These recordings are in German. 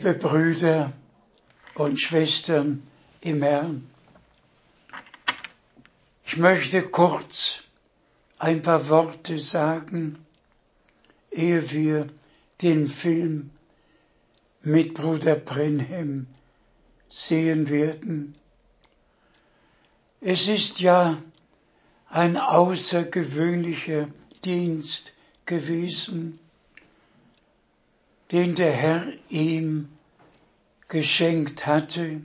Liebe Brüder und Schwestern im Herrn, ich möchte kurz ein paar Worte sagen, ehe wir den Film mit Bruder Brenhem sehen werden. Es ist ja ein außergewöhnlicher Dienst gewesen, den der Herr ihm geschenkt hatte.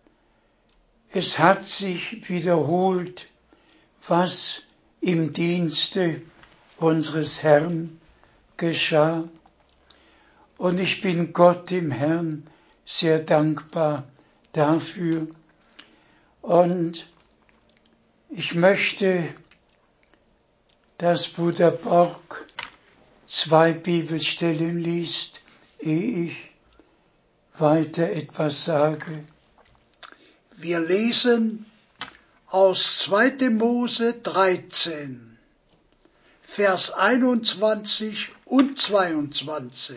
Es hat sich wiederholt, was im Dienste unseres Herrn geschah. Und ich bin Gott dem Herrn sehr dankbar dafür. Und ich möchte, dass Bruder Borg 2 Bibelstellen liest, ehe ich weiter etwas sage. Wir lesen aus 2. Mose 13, Vers 21 und 22.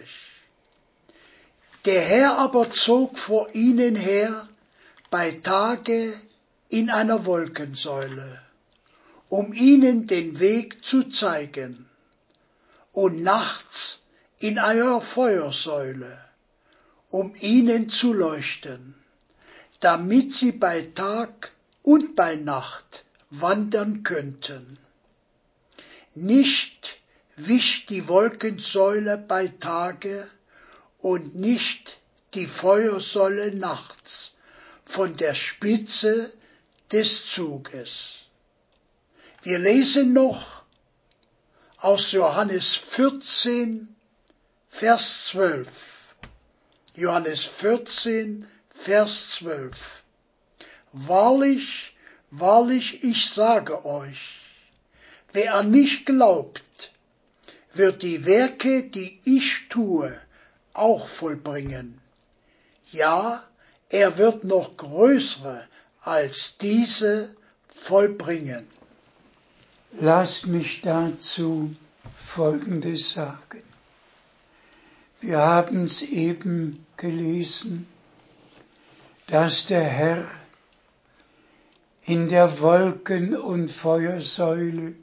Der Herr aber zog vor ihnen her bei Tage in einer Wolkensäule, um ihnen den Weg zu zeigen, und nachts in einer Feuersäule, um ihnen zu leuchten, damit sie bei Tag und bei Nacht wandern könnten. Nicht wich die Wolkensäule bei Tage und nicht die Feuersäule nachts von der Spitze des Zuges. Wir lesen noch aus Johannes 14, Vers 12. Johannes 14, Vers 12. Wahrlich, wahrlich, ich sage euch, wer an mich glaubt, wird die Werke, die ich tue, auch vollbringen. Ja, er wird noch größere als diese vollbringen. Lasst mich dazu Folgendes sagen. Wir haben es eben gelesen, dass der Herr in der Wolken- und Feuersäule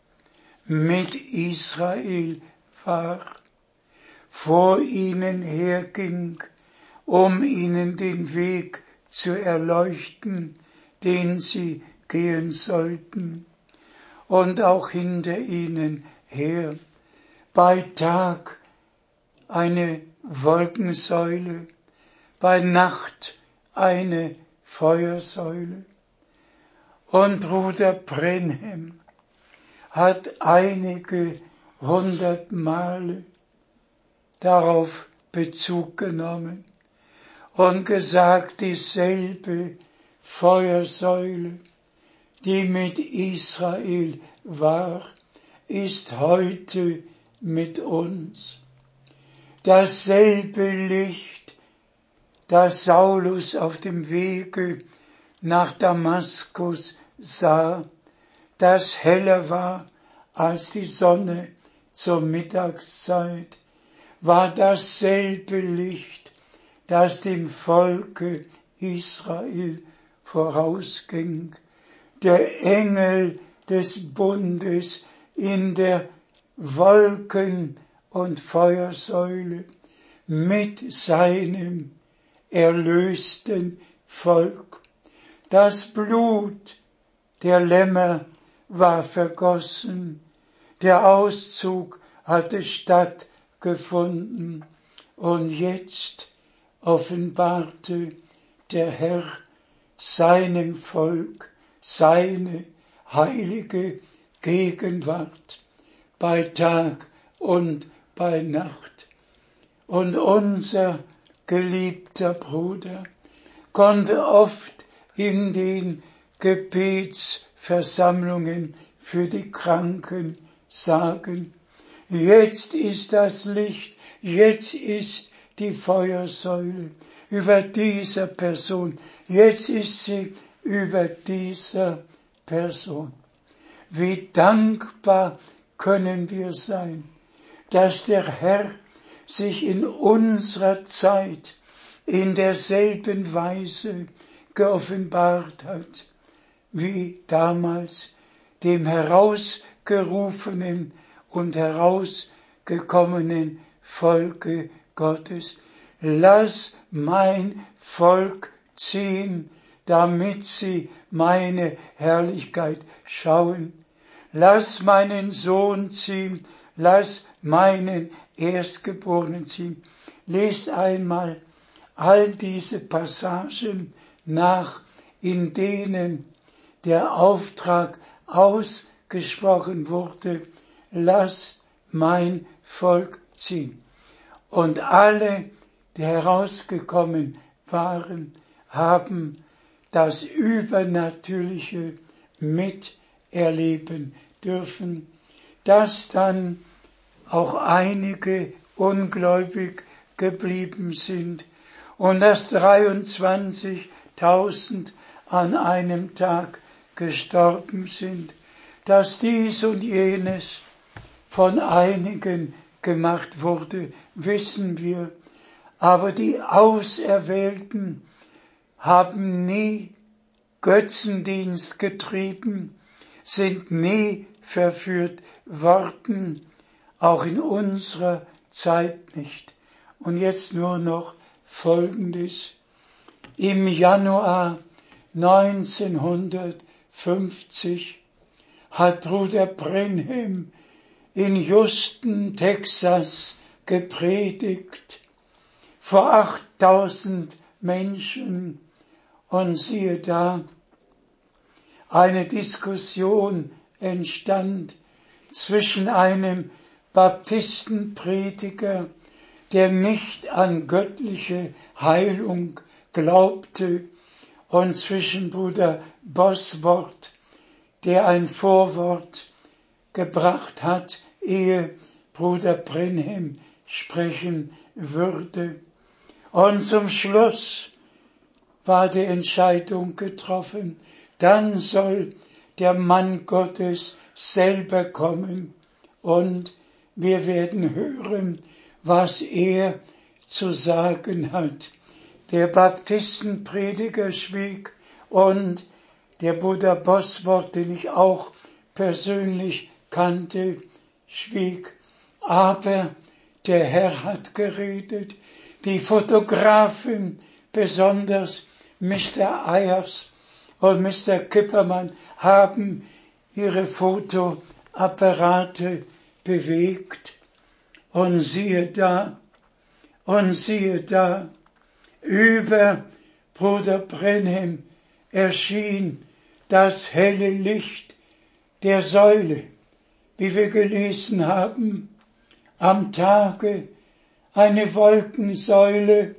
mit Israel war, vor ihnen herging, um ihnen den Weg zu erleuchten, den sie gehen sollten, und auch hinter ihnen her, bei Tag eine Wolkensäule, bei Nacht eine Feuersäule. Und Bruder Brenhem hat einige 100 Male darauf Bezug genommen und gesagt, dieselbe Feuersäule, die mit Israel war, ist heute mit uns. Dasselbe Licht, das Saulus auf dem Wege nach Damaskus sah, das heller war als die Sonne zur Mittagszeit, war dasselbe Licht, das dem Volke Israel vorausging. Der Engel des Bundes in der Wolken- und Feuersäule mit seinem erlösten Volk. Das Blut der Lämmer war vergossen, der Auszug hatte stattgefunden, und jetzt offenbarte der Herr seinem Volk seine heilige Gegenwart bei Tag und bei Nacht. Und unser geliebter Bruder konnte oft in den Gebetsversammlungen für die Kranken sagen, jetzt ist das Licht, jetzt ist die Feuersäule über dieser Person, jetzt ist sie über dieser Person. Wie dankbar können wir sein, dass der Herr sich in unserer Zeit in derselben Weise geoffenbart hat, wie damals dem herausgerufenen und herausgekommenen Volke Gottes. Lass mein Volk ziehen, damit sie meine Herrlichkeit schauen. Lass meinen Sohn ziehen, lass meinen Erstgeborenen ziehen. Lest einmal all diese Passagen nach, in denen der Auftrag ausgesprochen wurde, lass mein Volk ziehen. Und alle, die herausgekommen waren, haben das Übernatürliche miterleben dürfen, dass dann auch einige ungläubig geblieben sind und dass 23.000 an einem Tag gestorben sind, dass dies und jenes von einigen gemacht wurde, wissen wir. Aber die Auserwählten haben nie Götzendienst getrieben, sind nie verführt worden, auch in unserer Zeit nicht. Und jetzt nur noch Folgendes. Im Januar 1950 hat Bruder Branham in Houston, Texas, gepredigt vor 8.000 Menschen. Und siehe da, eine Diskussion entstand zwischen einem Baptistenprediger, der nicht an göttliche Heilung glaubte, und zwischen Bruder Bosworth, der ein Vorwort gebracht hat, ehe Bruder Branham sprechen würde. Und zum Schluss war die Entscheidung getroffen, dann soll der Mann Gottes selber kommen und wir werden hören, was er zu sagen hat. Der Baptistenprediger schwieg und der Bruder Bosworth, den ich auch persönlich kannte, schwieg. Aber der Herr hat geredet. Die Fotografen, besonders Mr. Ayers und Mr. Kippermann, haben ihre Fotoapparate bewegt. Und siehe da, über Bruder Branham erschien das helle Licht der Säule, wie wir gelesen haben, am Tage eine Wolkensäule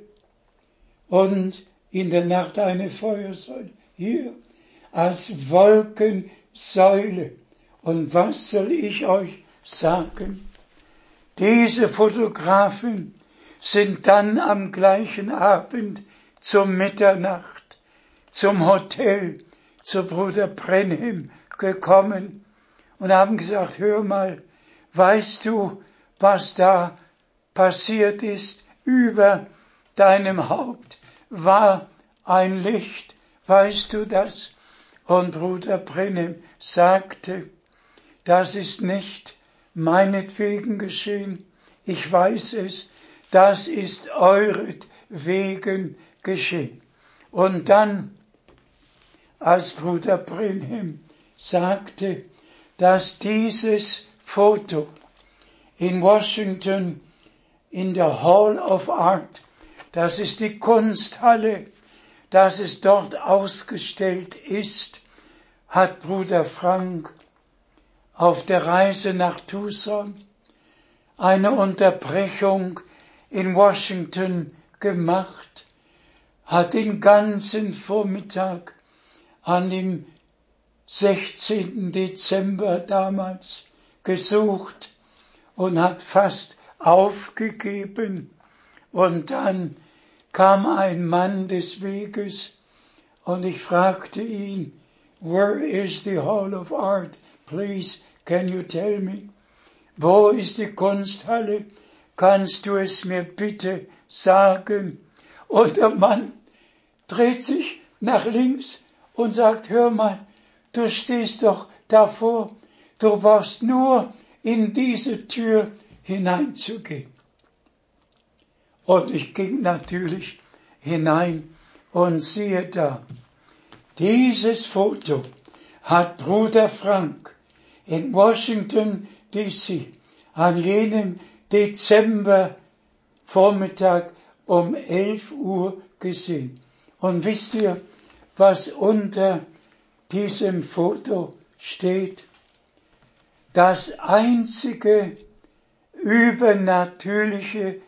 und in der Nacht eine Feuersäule. Hier als Wolkensäule. Und was soll ich euch sagen? Diese Fotografen sind dann am gleichen Abend zur Mitternacht zum Hotel zu Bruder Branham gekommen und haben gesagt, hör mal, weißt du, was da passiert ist? Über deinem Haupt war ein Licht, weißt du das? Und Bruder Branham sagte, das ist nicht meinetwegen geschehen, ich weiß es, das ist euretwegen geschehen. Und dann, als Bruder Branham sagte, dass dieses Foto in Washington in der Hall of Art, das ist die Kunsthalle, dass es dort ausgestellt ist, hat Bruder Frank auf der Reise nach Tucson eine Unterbrechung in Washington gemacht, hat den ganzen Vormittag an dem 16. Dezember damals gesucht und hat fast aufgegeben. Und dann kam ein Mann des Weges und ich fragte ihn, where is the Hall of Art? Please, can you tell me? Wo ist die Kunsthalle? Kannst du es mir bitte sagen? Und der Mann dreht sich nach links und sagt, hör mal, du stehst doch davor, du brauchst nur in diese Tür hineinzugehen. Und ich ging natürlich hinein und siehe da, dieses Foto hat Bruder Frank in Washington, D.C. an jenem Dezembervormittag um 11 Uhr gesehen. Und wisst ihr, was unter diesem Foto steht? Das einzige übernatürliche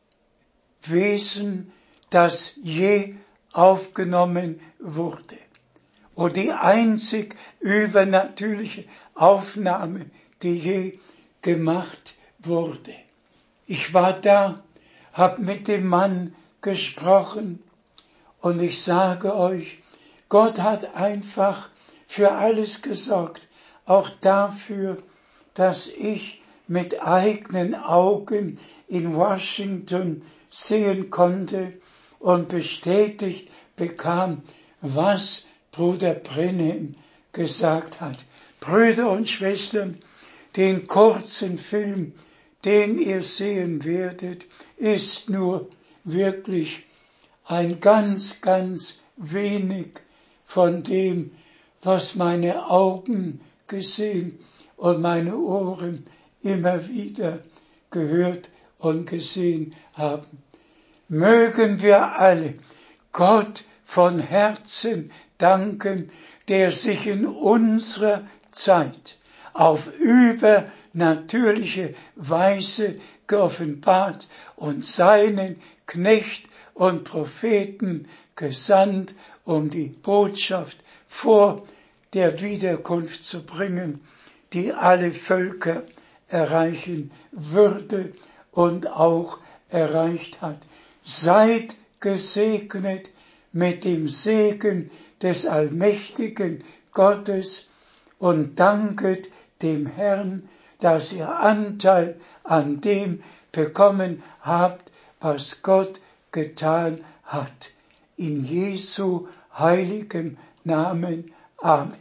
Wesen, das je aufgenommen wurde. Und die einzig übernatürliche Aufnahme, die je gemacht wurde. Ich war da, hab mit dem Mann gesprochen und ich sage euch, Gott hat einfach für alles gesorgt, auch dafür, dass ich mit eigenen Augen in Washington sehen konnte und bestätigt bekam, was Bruder Brenhem gesagt hat. Brüder und Schwestern, den kurzen Film, den ihr sehen werdet, ist nur wirklich ein ganz, ganz wenig von dem, was meine Augen gesehen und meine Ohren immer wieder gehört und gesehen haben. Mögen wir alle Gott von Herzen danken, der sich in unserer Zeit auf übernatürliche Weise geoffenbart und seinen Knecht und Propheten gesandt, um die Botschaft vor der Wiederkunft zu bringen, die alle Völker erreichen würde und auch erreicht hat. Seid gesegnet mit dem Segen des allmächtigen Gottes und danket dem Herrn, dass ihr Anteil an dem bekommen habt, was Gott getan hat. In Jesu heiligem Namen. Amen.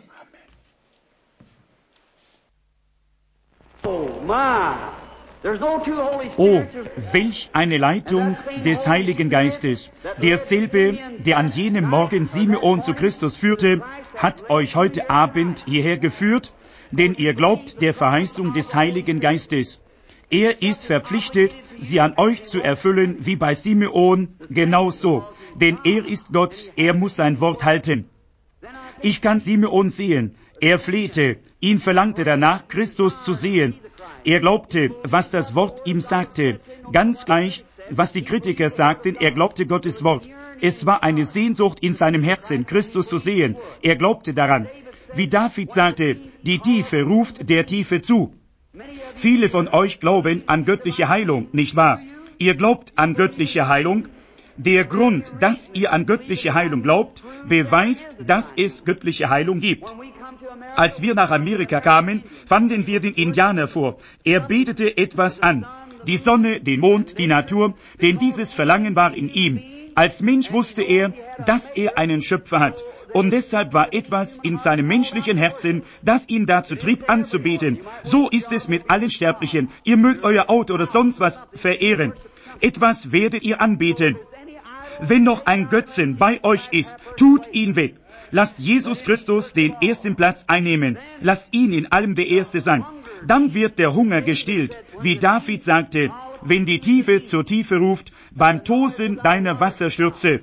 Oh, welch eine Leitung des Heiligen Geistes. Derselbe, der an jenem Morgen Simeon zu Christus führte, hat euch heute Abend hierher geführt, denn ihr glaubt der Verheißung des Heiligen Geistes. Er ist verpflichtet, sie an euch zu erfüllen, wie bei Simeon, genau so. Denn er ist Gott, er muss sein Wort halten. Ich kann Simeon sehen. Er flehte, ihn verlangte danach, Christus zu sehen. Er glaubte, was das Wort ihm sagte. Ganz gleich, was die Kritiker sagten, er glaubte Gottes Wort. Es war eine Sehnsucht in seinem Herzen, Christus zu sehen. Er glaubte daran. Wie David sagte, die Tiefe ruft der Tiefe zu. Viele von euch glauben an göttliche Heilung, nicht wahr? Ihr glaubt an göttliche Heilung. Der Grund, dass ihr an göttliche Heilung glaubt, beweist, dass es göttliche Heilung gibt. Als wir nach Amerika kamen, fanden wir den Indianer vor. Er betete etwas an. Die Sonne, den Mond, die Natur, denn dieses Verlangen war in ihm. Als Mensch wusste er, dass er einen Schöpfer hat. Und deshalb war etwas in seinem menschlichen Herzen, das ihn dazu trieb, anzubeten. So ist es mit allen Sterblichen. Ihr mögt euer Auto oder sonst was verehren. Etwas werdet ihr anbeten. Wenn noch ein Götzen bei euch ist, tut ihn weg. Lasst Jesus Christus den ersten Platz einnehmen. Lasst ihn in allem der Erste sein. Dann wird der Hunger gestillt. Wie David sagte, wenn die Tiefe zur Tiefe ruft, beim Tosen deiner Wasserstürze.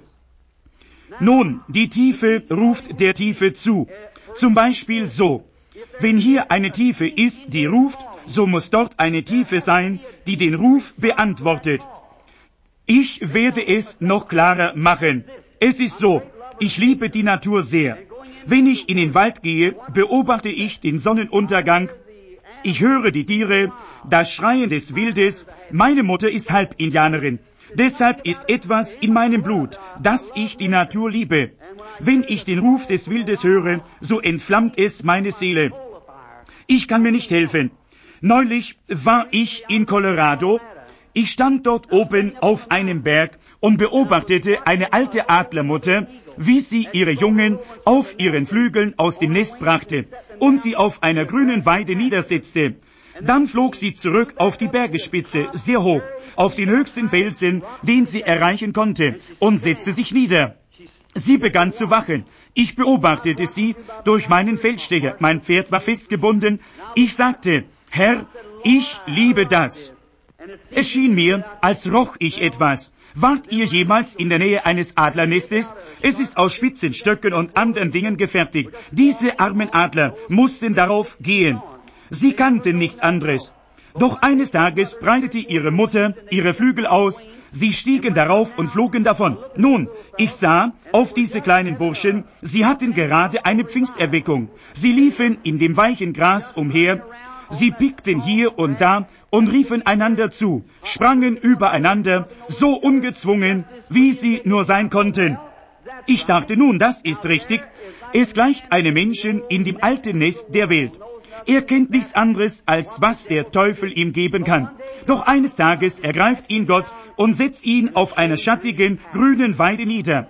Nun, die Tiefe ruft der Tiefe zu. Zum Beispiel so. Wenn hier eine Tiefe ist, die ruft, so muss dort eine Tiefe sein, die den Ruf beantwortet. Ich werde es noch klarer machen. Es ist so, ich liebe die Natur sehr. Wenn ich in den Wald gehe, beobachte ich den Sonnenuntergang. Ich höre die Tiere, das Schreien des Wildes. Meine Mutter ist Halbindianerin. Deshalb ist etwas in meinem Blut, dass ich die Natur liebe. Wenn ich den Ruf des Wildes höre, so entflammt es meine Seele. Ich kann mir nicht helfen. Neulich war ich in Colorado. Ich stand dort oben auf einem Berg und beobachtete eine alte Adlermutter, wie sie ihre Jungen auf ihren Flügeln aus dem Nest brachte und sie auf einer grünen Weide niedersetzte. Dann flog sie zurück auf die Bergespitze, sehr hoch, auf den höchsten Felsen, den sie erreichen konnte, und setzte sich nieder. Sie begann zu wachen. Ich beobachtete sie durch meinen Feldstecher. Mein Pferd war festgebunden. Ich sagte, Herr, ich liebe das. Es schien mir, als roch ich etwas. Wart ihr jemals in der Nähe eines Adlernestes? Es ist aus spitzen Stöcken und anderen Dingen gefertigt. Diese armen Adler mussten darauf gehen. Sie kannten nichts anderes. Doch eines Tages breitete ihre Mutter ihre Flügel aus, sie stiegen darauf und flogen davon. Nun, ich sah auf diese kleinen Burschen, sie hatten gerade eine Pfingsterweckung. Sie liefen in dem weichen Gras umher, sie pickten hier und da und riefen einander zu, sprangen übereinander, so ungezwungen, wie sie nur sein konnten. Ich dachte, nun, das ist richtig. Es gleicht einem Menschen in dem alten Nest der Welt. Er kennt nichts anderes, als was der Teufel ihm geben kann. Doch eines Tages ergreift ihn Gott und setzt ihn auf einer schattigen, grünen Weide nieder.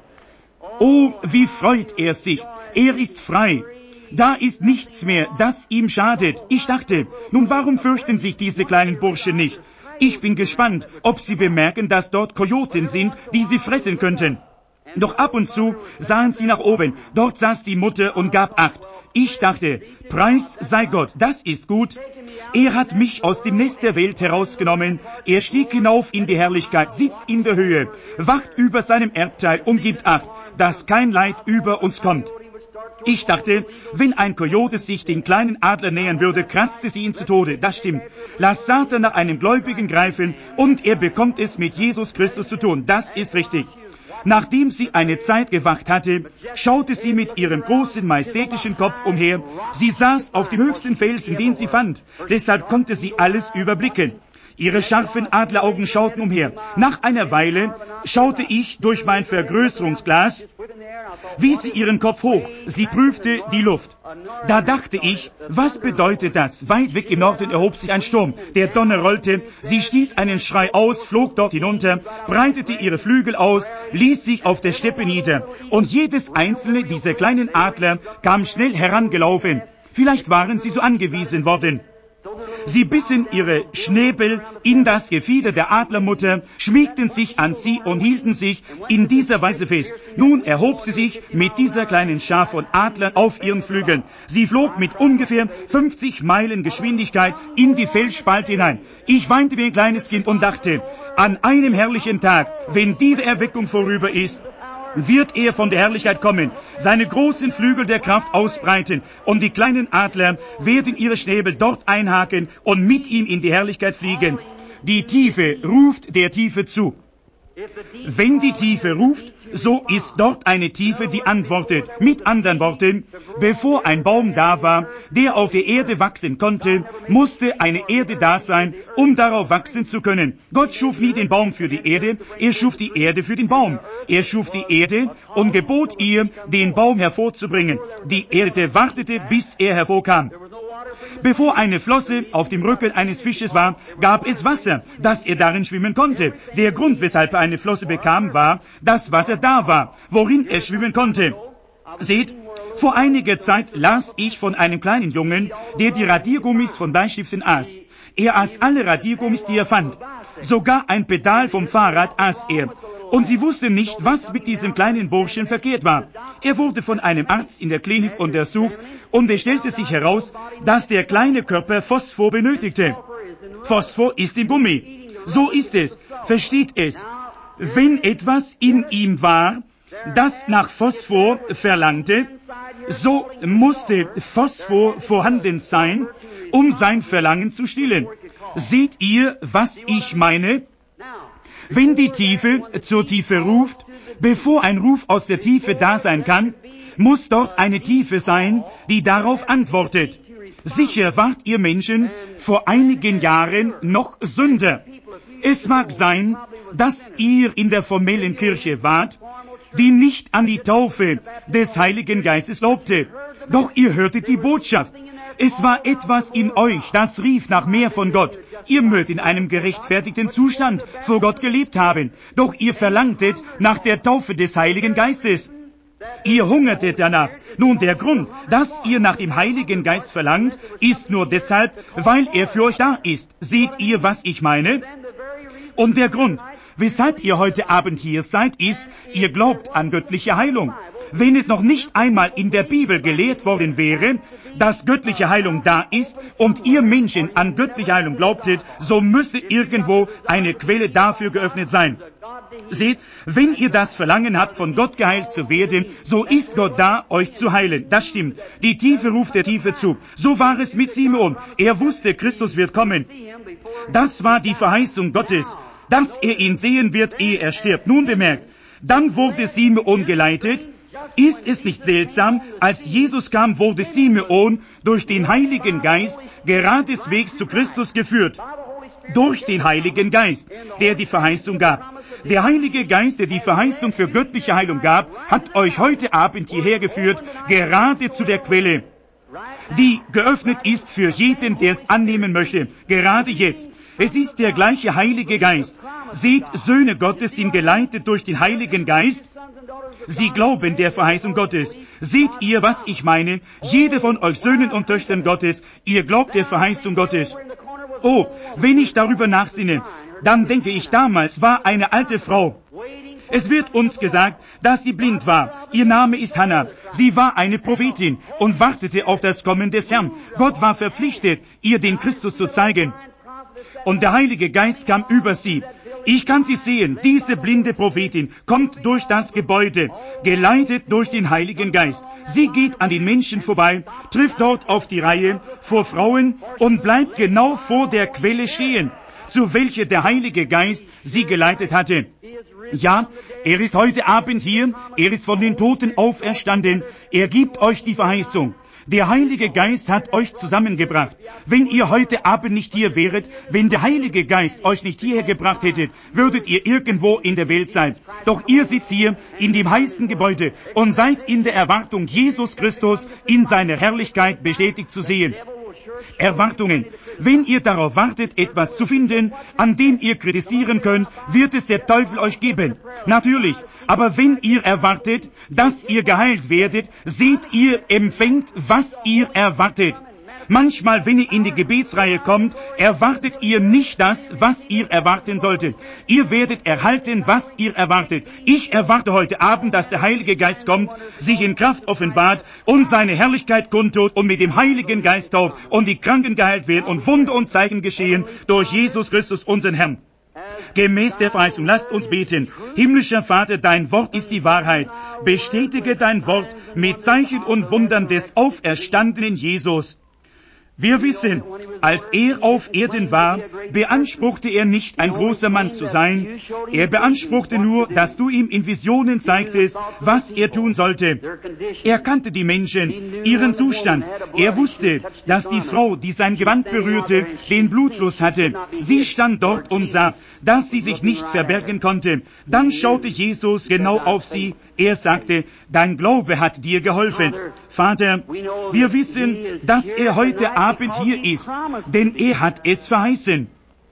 Oh, wie freut er sich! Er ist frei. Da ist nichts mehr, das ihm schadet. Ich dachte, nun warum fürchten sich diese kleinen Burschen nicht? Ich bin gespannt, ob sie bemerken, dass dort Kojoten sind, die sie fressen könnten. Doch ab und zu sahen sie nach oben. Dort saß die Mutter und gab Acht. Ich dachte, Preis sei Gott, das ist gut. Er hat mich aus dem Nest der Welt herausgenommen. Er stieg hinauf in die Herrlichkeit, sitzt in der Höhe, wacht über seinem Erbteil und gibt Acht, dass kein Leid über uns kommt. Ich dachte, wenn ein Kojote sich den kleinen Adler nähern würde, kratzte sie ihn zu Tode. Das stimmt. Lass Satan nach einem Gläubigen greifen und er bekommt es mit Jesus Christus zu tun. Das ist richtig. Nachdem sie eine Zeit gewacht hatte, schaute sie mit ihrem großen, majestätischen Kopf umher. Sie saß auf dem höchsten Felsen, den sie fand. Deshalb konnte sie alles überblicken. Ihre scharfen Adleraugen schauten umher. Nach einer Weile schaute ich durch mein Vergrößerungsglas, wies sie ihren Kopf hoch. Sie prüfte die Luft. Da dachte ich, was bedeutet das? Weit weg im Norden erhob sich ein Sturm. Der Donner rollte. Sie stieß einen Schrei aus, flog dort hinunter, breitete ihre Flügel aus, ließ sich auf der Steppe nieder. Und jedes einzelne dieser kleinen Adler kam schnell herangelaufen. Vielleicht waren sie so angewiesen worden. Sie bissen ihre Schnäbel in das Gefieder der Adlermutter, schmiegten sich an sie und hielten sich in dieser Weise fest. Nun erhob sie sich mit dieser kleinen Schar von Adlern auf ihren Flügeln. Sie flog mit ungefähr 50 Meilen Geschwindigkeit in die Felsspalte hinein. Ich weinte wie ein kleines Kind und dachte, an einem herrlichen Tag, wenn diese Erweckung vorüber ist, wird er von der Herrlichkeit kommen, seine großen Flügel der Kraft ausbreiten und die kleinen Adler werden ihre Schnäbel dort einhaken und mit ihm in die Herrlichkeit fliegen. Die Tiefe ruft der Tiefe zu. Wenn die Tiefe ruft, so ist dort eine Tiefe, die antwortet. Mit anderen Worten, bevor ein Baum da war, der auf der Erde wachsen konnte, musste eine Erde da sein, um darauf wachsen zu können. Gott schuf nie den Baum für die Erde, er schuf die Erde für den Baum. Er schuf die Erde und gebot ihr, den Baum hervorzubringen. Die Erde wartete, bis er hervorkam. Bevor eine Flosse auf dem Rücken eines Fisches war, gab es Wasser, dass er darin schwimmen konnte. Der Grund, weshalb er eine Flosse bekam, war, dass Wasser da war, worin er schwimmen konnte. Seht, vor einiger Zeit las ich von einem kleinen Jungen, der die Radiergummis von Bleistiften aß. Er aß alle Radiergummis, die er fand. Sogar ein Pedal vom Fahrrad aß er. Und sie wussten nicht, was mit diesem kleinen Burschen verkehrt war. Er wurde von einem Arzt in der Klinik untersucht und es stellte sich heraus, dass der kleine Körper Phosphor benötigte. Phosphor ist im Gummi. So ist es. Versteht es. Wenn etwas in ihm war, das nach Phosphor verlangte, so musste Phosphor vorhanden sein, um sein Verlangen zu stillen. Seht ihr, was ich meine? Wenn die Tiefe zur Tiefe ruft, bevor ein Ruf aus der Tiefe da sein kann, muss dort eine Tiefe sein, die darauf antwortet. Sicher wart ihr Menschen vor einigen Jahren noch Sünder. Es mag sein, dass ihr in der formellen Kirche wart, die nicht an die Taufe des Heiligen Geistes glaubte. Doch ihr hörtet die Botschaft. Es war etwas in euch, das rief nach mehr von Gott. Ihr mögt in einem gerechtfertigten Zustand vor Gott gelebt haben, doch ihr verlangtet nach der Taufe des Heiligen Geistes. Ihr hungertet danach. Nun, der Grund, dass ihr nach dem Heiligen Geist verlangt, ist nur deshalb, weil er für euch da ist. Seht ihr, was ich meine? Und der Grund, weshalb ihr heute Abend hier seid, ist, ihr glaubt an göttliche Heilung. Wenn es noch nicht einmal in der Bibel gelehrt worden wäre, dass göttliche Heilung da ist und ihr Menschen an göttliche Heilung glaubtet, so müsste irgendwo eine Quelle dafür geöffnet sein. Seht, wenn ihr das Verlangen habt, von Gott geheilt zu werden, so ist Gott da, euch zu heilen. Das stimmt. Die Tiefe ruft der Tiefe zu. So war es mit Simeon. Er wusste, Christus wird kommen. Das war die Verheißung Gottes, dass er ihn sehen wird, ehe er stirbt. Nun bemerkt, dann wurde Simeon geleitet. Ist es nicht seltsam, als Jesus kam, wurde Simeon durch den Heiligen Geist geradeswegs zu Christus geführt. Durch den Heiligen Geist, der die Verheißung gab. Der Heilige Geist, der die Verheißung für göttliche Heilung gab, hat euch heute Abend hierher geführt, gerade zu der Quelle, die geöffnet ist für jeden, der es annehmen möchte, gerade jetzt. Es ist der gleiche Heilige Geist. Seht, Söhne Gottes sind geleitet durch den Heiligen Geist. Sie glauben der Verheißung Gottes. Seht ihr, was ich meine? Jede von euch Söhnen und Töchtern Gottes, ihr glaubt der Verheißung Gottes. Oh, wenn ich darüber nachsinne, dann denke ich, damals war eine alte Frau. Es wird uns gesagt, dass sie blind war. Ihr Name ist Hannah. Sie war eine Prophetin und wartete auf das Kommen des Herrn. Gott war verpflichtet, ihr den Christus zu zeigen. Und der Heilige Geist kam über sie. Ich kann sie sehen, diese blinde Prophetin kommt durch das Gebäude, geleitet durch den Heiligen Geist. Sie geht an den Menschen vorbei, trifft dort auf die Reihe vor Frauen und bleibt genau vor der Quelle stehen, zu welcher der Heilige Geist sie geleitet hatte. Ja, er ist heute Abend hier, er ist von den Toten auferstanden, er gibt euch die Verheißung. Der Heilige Geist hat euch zusammengebracht. Wenn ihr heute Abend nicht hier wäret, wenn der Heilige Geist euch nicht hierher gebracht hätte, würdet ihr irgendwo in der Welt sein. Doch ihr sitzt hier in dem heißen Gebäude und seid in der Erwartung, Jesus Christus in seiner Herrlichkeit bestätigt zu sehen. Erwartungen. Wenn ihr darauf wartet, etwas zu finden, an dem ihr kritisieren könnt, wird es der Teufel euch geben. Natürlich. Aber wenn ihr erwartet, dass ihr geheilt werdet, seht ihr, empfängt, was ihr erwartet. Manchmal, wenn ihr in die Gebetsreihe kommt, erwartet ihr nicht das, was ihr erwarten solltet. Ihr werdet erhalten, was ihr erwartet. Ich erwarte heute Abend, dass der Heilige Geist kommt, sich in Kraft offenbart und seine Herrlichkeit kundtut und mit dem Heiligen Geist tauft und die Kranken geheilt werden und Wunder und Zeichen geschehen durch Jesus Christus, unseren Herrn. Gemäß der Verheißung, lasst uns beten. Himmlischer Vater, dein Wort ist die Wahrheit. Bestätige dein Wort mit Zeichen und Wundern des auferstandenen Jesus. Wir wissen, als er auf Erden war, beanspruchte er nicht, ein großer Mann zu sein. Er beanspruchte nur, dass du ihm in Visionen zeigtest, was er tun sollte. Er kannte die Menschen, ihren Zustand. Er wusste, dass die Frau, die sein Gewand berührte, den Blutfluss hatte. Sie stand dort und sah, dass sie sich nicht verbergen konnte. Dann schaute Jesus genau auf sie. Er sagte, dein Glaube hat dir geholfen. Vater, wir wissen, dass er heute Abend hier ist, denn er hat es verheißen.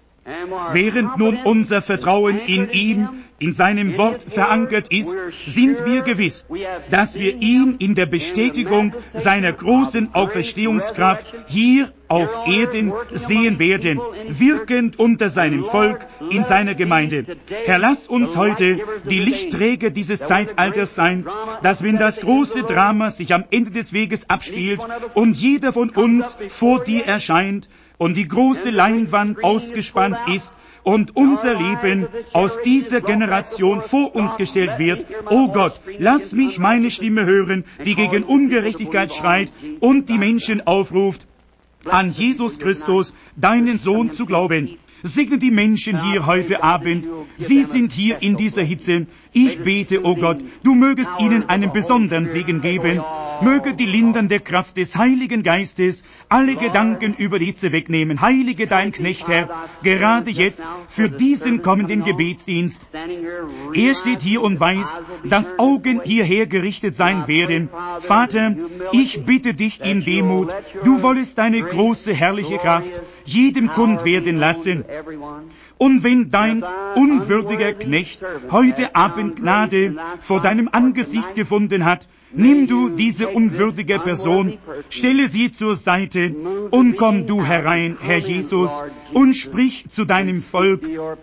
Während nun unser Vertrauen in ihn, in seinem Wort verankert ist, sind wir gewiss, dass wir ihn in der Bestätigung seiner großen Auferstehungskraft hier auf Erden sehen werden, wirkend unter seinem Volk in seiner Gemeinde. Herr, lass uns heute die Lichtträger dieses Zeitalters sein, dass wenn das große Drama sich am Ende des Weges abspielt und jeder von uns vor dir erscheint, und die große Leinwand ausgespannt ist und unser Leben aus dieser Generation vor uns gestellt wird. O Gott, lass mich meine Stimme hören, die gegen Ungerechtigkeit schreit und die Menschen aufruft, an Jesus Christus, deinen Sohn, zu glauben. Segne die Menschen hier heute Abend. Sie sind hier in dieser Hitze. Ich bete, o Gott, du mögest ihnen einen besonderen Segen geben, möge die lindernde Kraft des Heiligen Geistes alle Gedanken über die Hitze wegnehmen. Heilige dein Knecht, Herr, gerade jetzt für diesen kommenden Gebetsdienst. Er steht hier und weiß, dass Augen hierher gerichtet sein werden. Vater, ich bitte dich in Demut, du wollest deine große, herrliche Kraft jedem kund werden lassen. Und wenn dein unwürdiger Knecht heute Abend Gnade vor deinem Angesicht gefunden hat, nimm du diese unwürdige Person, stelle sie zur Seite und komm du herein, Herr Jesus, und sprich zu deinem Volk.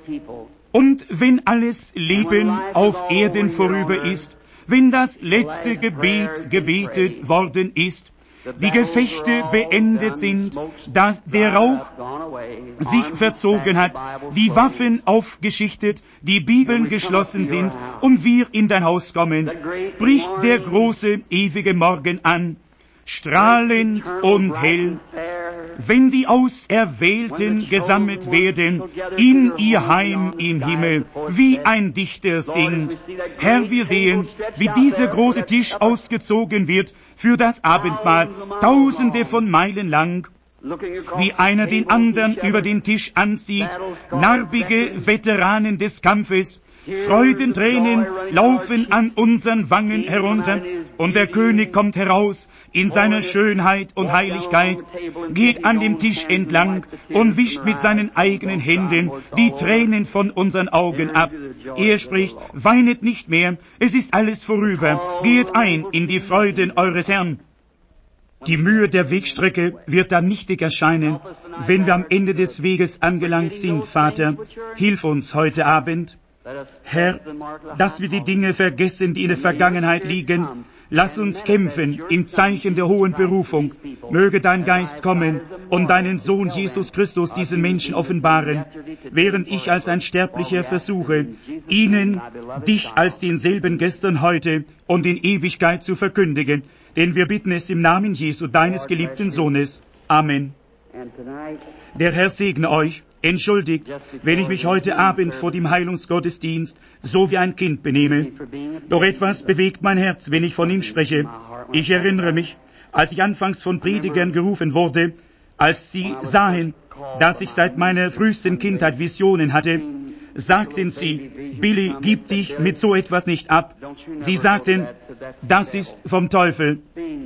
Und wenn alles Leben auf Erden vorüber ist, wenn das letzte Gebet gebetet worden ist, die Gefechte beendet sind, dass der Rauch sich verzogen hat, die Waffen aufgeschichtet, die Bibeln geschlossen sind und wir in dein Haus kommen, bricht der große, ewige Morgen an, strahlend und hell, wenn die Auserwählten gesammelt werden in ihr Heim im Himmel, wie ein Dichter singt. Herr, wir sehen, wie dieser große Tisch ausgezogen wird für das Abendmahl, Tausende von Meilen lang, wie einer den anderen über den Tisch ansieht, narbige Veteranen des Kampfes, Freudentränen laufen an unseren Wangen herunter und der König kommt heraus in seiner Schönheit und Heiligkeit, geht an dem Tisch entlang und wischt mit seinen eigenen Händen die Tränen von unseren Augen ab. Er spricht, weinet nicht mehr, es ist alles vorüber, geht ein in die Freuden eures Herrn. Die Mühe der Wegstrecke wird dann nichtig erscheinen, wenn wir am Ende des Weges angelangt sind, Vater. Hilf uns heute Abend. Herr, dass wir die Dinge vergessen, die in der Vergangenheit liegen. Lass uns kämpfen im Zeichen der hohen Berufung. Möge dein Geist kommen und deinen Sohn Jesus Christus diesen Menschen offenbaren, während ich als ein Sterblicher versuche, ihnen dich als denselben gestern, heute und in Ewigkeit zu verkündigen. Denn wir bitten es im Namen Jesu, deines geliebten Sohnes. Amen. Der Herr segne euch. Entschuldigt, wenn ich mich heute Abend vor dem Heilungsgottesdienst so wie ein Kind benehme. Doch etwas bewegt mein Herz, wenn ich von ihm spreche. Ich erinnere mich, als ich anfangs von Predigern gerufen wurde, als sie sahen, dass ich seit meiner frühesten Kindheit Visionen hatte, sagten sie, Billy, gib dich mit so etwas nicht ab. Sie sagten, das ist vom Teufel.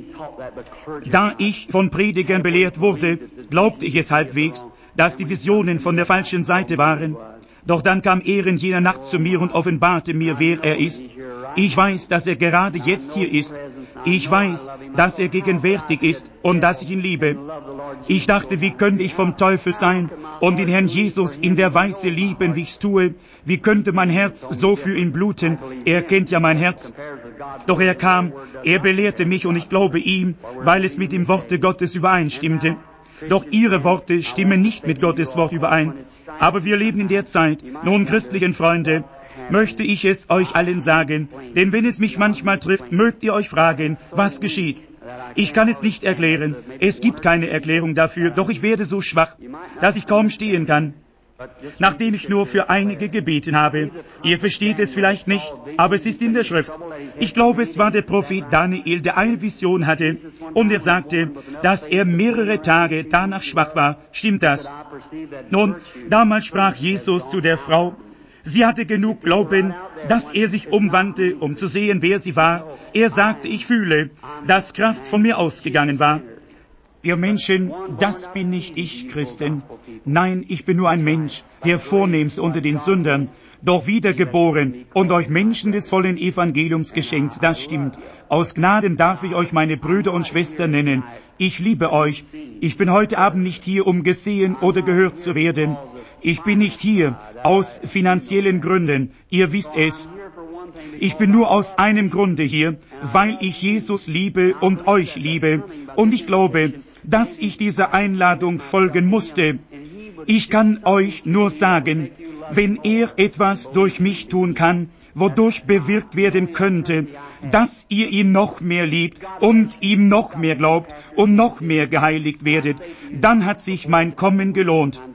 Da ich von Predigern belehrt wurde, glaubte ich es halbwegs, dass die Visionen von der falschen Seite waren. Doch dann kam er in jener Nacht zu mir und offenbarte mir, wer er ist. Ich weiß, dass er gerade jetzt hier ist. Ich weiß, dass er gegenwärtig ist und dass ich ihn liebe. Ich dachte, wie könnte ich vom Teufel sein und den Herrn Jesus in der Weise lieben, wie ich's tue? Wie könnte mein Herz so für ihn bluten? Er kennt ja mein Herz. Doch er kam, er belehrte mich und ich glaube ihm, weil es mit dem Worte Gottes übereinstimmte. Doch ihre Worte stimmen nicht mit Gottes Wort überein. Aber wir leben in der Zeit. Nun, christlichen Freunde, möchte ich es euch allen sagen, denn wenn es mich manchmal trifft, mögt ihr euch fragen, was geschieht. Ich kann es nicht erklären. Es gibt keine Erklärung dafür, doch ich werde so schwach, dass ich kaum stehen kann. Nachdem ich nur für einige gebeten habe. Ihr versteht es vielleicht nicht, aber es ist in der Schrift. Ich glaube, es war der Prophet Daniel, der eine Vision hatte, und er sagte, dass er mehrere Tage danach schwach war. Stimmt das? Nun, damals sprach Jesus zu der Frau, sie hatte genug Glauben, dass er sich umwandte, um zu sehen, wer sie war. Er sagte, ich fühle, dass Kraft von mir ausgegangen war. Ihr Menschen, das bin nicht ich, Christen. Nein, ich bin nur ein Mensch, der vornehmst unter den Sündern, doch wiedergeboren und euch Menschen des vollen Evangeliums geschenkt, das stimmt. Aus Gnaden darf ich euch meine Brüder und Schwestern nennen. Ich liebe euch. Ich bin heute Abend nicht hier, um gesehen oder gehört zu werden. Ich bin nicht hier aus finanziellen Gründen. Ihr wisst es. Ich bin nur aus einem Grunde hier, weil ich Jesus liebe und euch liebe. Und ich glaube, dass ich dieser Einladung folgen musste. Ich kann euch nur sagen, wenn er etwas durch mich tun kann, wodurch bewirkt werden könnte, dass ihr ihn noch mehr liebt und ihm noch mehr glaubt und noch mehr geheiligt werdet, dann hat sich mein Kommen gelohnt.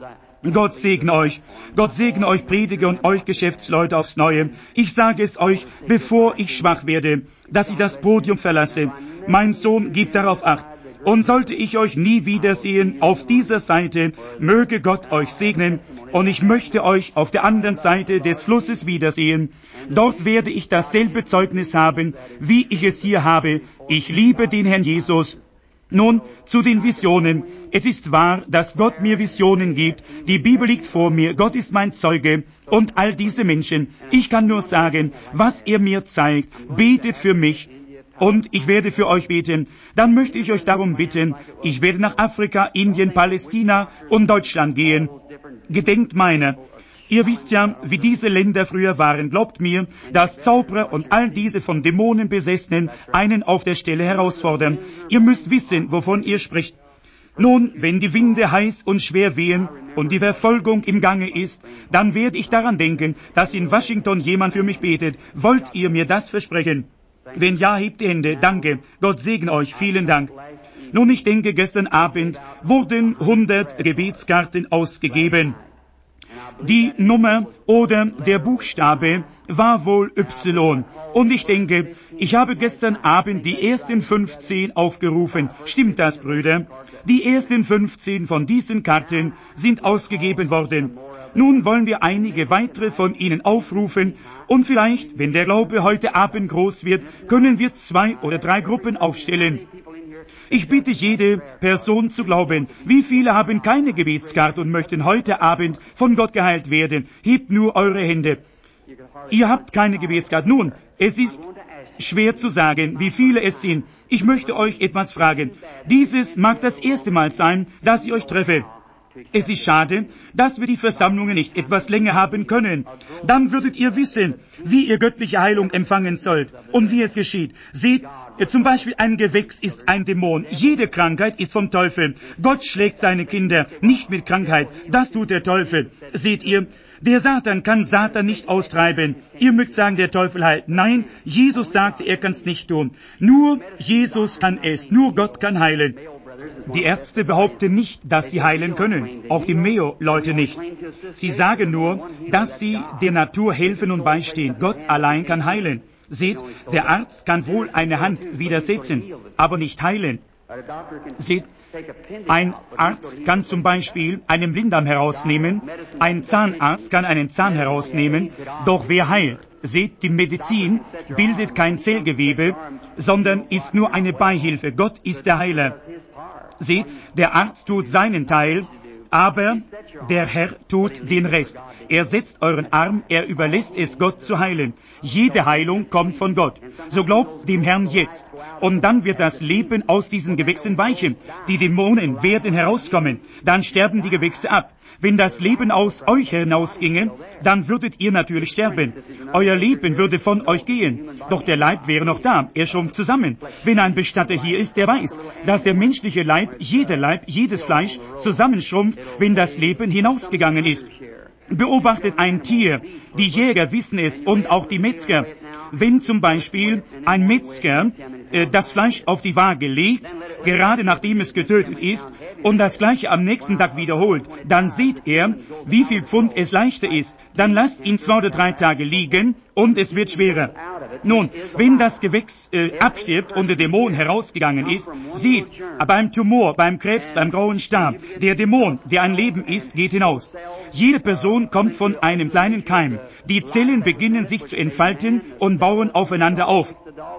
Gott segne euch. Gott segne euch Prediger und euch Geschäftsleute aufs Neue. Ich sage es euch, bevor ich schwach werde, dass ich das Podium verlasse. Mein Sohn, gebt darauf Acht. Und sollte ich euch nie wiedersehen auf dieser Seite, möge Gott euch segnen. Und ich möchte euch auf der anderen Seite des Flusses wiedersehen. Dort werde ich dasselbe Zeugnis haben, wie ich es hier habe. Ich liebe den Herrn Jesus. Nun, zu den Visionen. Es ist wahr, dass Gott mir Visionen gibt. Die Bibel liegt vor mir. Gott ist mein Zeuge. Und all diese Menschen. Ich kann nur sagen, was er mir zeigt. Betet für mich. Und ich werde für euch beten. Dann möchte ich euch darum bitten, ich werde nach Afrika, Indien, Palästina und Deutschland gehen. Gedenkt meiner. Ihr wisst ja, wie diese Länder früher waren. Glaubt mir, dass Zauberer und all diese von Dämonen Besessenen einen auf der Stelle herausfordern. Ihr müsst wissen, wovon ihr spricht. Nun, wenn die Winde heiß und schwer wehen und die Verfolgung im Gange ist, dann werde ich daran denken, dass in Washington jemand für mich betet. Wollt ihr mir das versprechen? Wenn ja, hebt die Hände. Danke. Gott segne euch. Vielen Dank. Nun, ich denke, gestern Abend wurden 100 Gebetskarten ausgegeben. Die Nummer oder der Buchstabe war wohl Y. Und ich denke, ich habe gestern Abend die ersten 15 aufgerufen. Stimmt das, Brüder? Die ersten 15 von diesen Karten sind ausgegeben worden. Nun wollen wir einige weitere von ihnen aufrufen und vielleicht, wenn der Glaube heute Abend groß wird, können wir 2 oder 3 Gruppen aufstellen. Ich bitte jede Person zu glauben. Wie viele haben keine Gebetskarte und möchten heute Abend von Gott geheilt werden? Hebt nur eure Hände. Ihr habt keine Gebetskarte. Nun, es ist schwer zu sagen, wie viele es sind. Ich möchte euch etwas fragen. Dieses mag das erste Mal sein, dass ich euch treffe. Es ist schade, dass wir die Versammlungen nicht etwas länger haben können. Dann würdet ihr wissen, wie ihr göttliche Heilung empfangen sollt und wie es geschieht. Seht, zum Beispiel ein Gewächs ist ein Dämon. Jede Krankheit ist vom Teufel. Gott schlägt seine Kinder nicht mit Krankheit. Das tut der Teufel. Seht ihr, der Satan kann Satan nicht austreiben. Ihr mögt sagen, der Teufel heilt. Nein, Jesus sagte, er kann es nicht tun. Nur Jesus kann es. Nur Gott kann heilen. Die Ärzte behaupten nicht, dass sie heilen können, auch die Mayo-Leute nicht. Sie sagen nur, dass sie der Natur helfen und beistehen. Gott allein kann heilen. Seht, der Arzt kann wohl eine Hand widersetzen, aber nicht heilen. Seht, ein Arzt kann zum Beispiel einen Blinddarm herausnehmen, ein Zahnarzt kann einen Zahn herausnehmen, doch wer heilt? Seht, die Medizin bildet kein Zellgewebe, sondern ist nur eine Beihilfe. Gott ist der Heiler. Seht, der Arzt tut seinen Teil, aber der Herr tut den Rest. Er setzt euren Arm, er überlässt es Gott zu heilen. Jede Heilung kommt von Gott. So glaubt dem Herrn jetzt. Und dann wird das Leben aus diesen Gewächsen weichen. Die Dämonen werden herauskommen. Dann sterben die Gewächse ab. Wenn das Leben aus euch hinausginge, dann würdet ihr natürlich sterben. Euer Leben würde von euch gehen. Doch der Leib wäre noch da. Er schrumpft zusammen. Wenn ein Bestatter hier ist, der weiß, dass der menschliche Leib, jedes Fleisch zusammenschrumpft, wenn das Leben hinausgegangen ist. Beobachtet ein Tier. Die Jäger wissen es und auch die Metzger. Wenn zum Beispiel ein Metzger das Fleisch auf die Waage legt, gerade nachdem es getötet ist, und das Gleiche am nächsten Tag wiederholt, dann sieht er, wie viel Pfund es leichter ist. Dann lasst ihn 2 oder 3 Tage liegen und es wird schwerer. Nun, wenn das Gewächs abstirbt und der Dämon herausgegangen ist, seht, beim Tumor, beim Krebs, beim grauen Star, der Dämon, der ein Leben ist, geht hinaus. Jede Person kommt von einem kleinen Keim. Die Zellen beginnen sich zu entfalten und bauen aufeinander auf.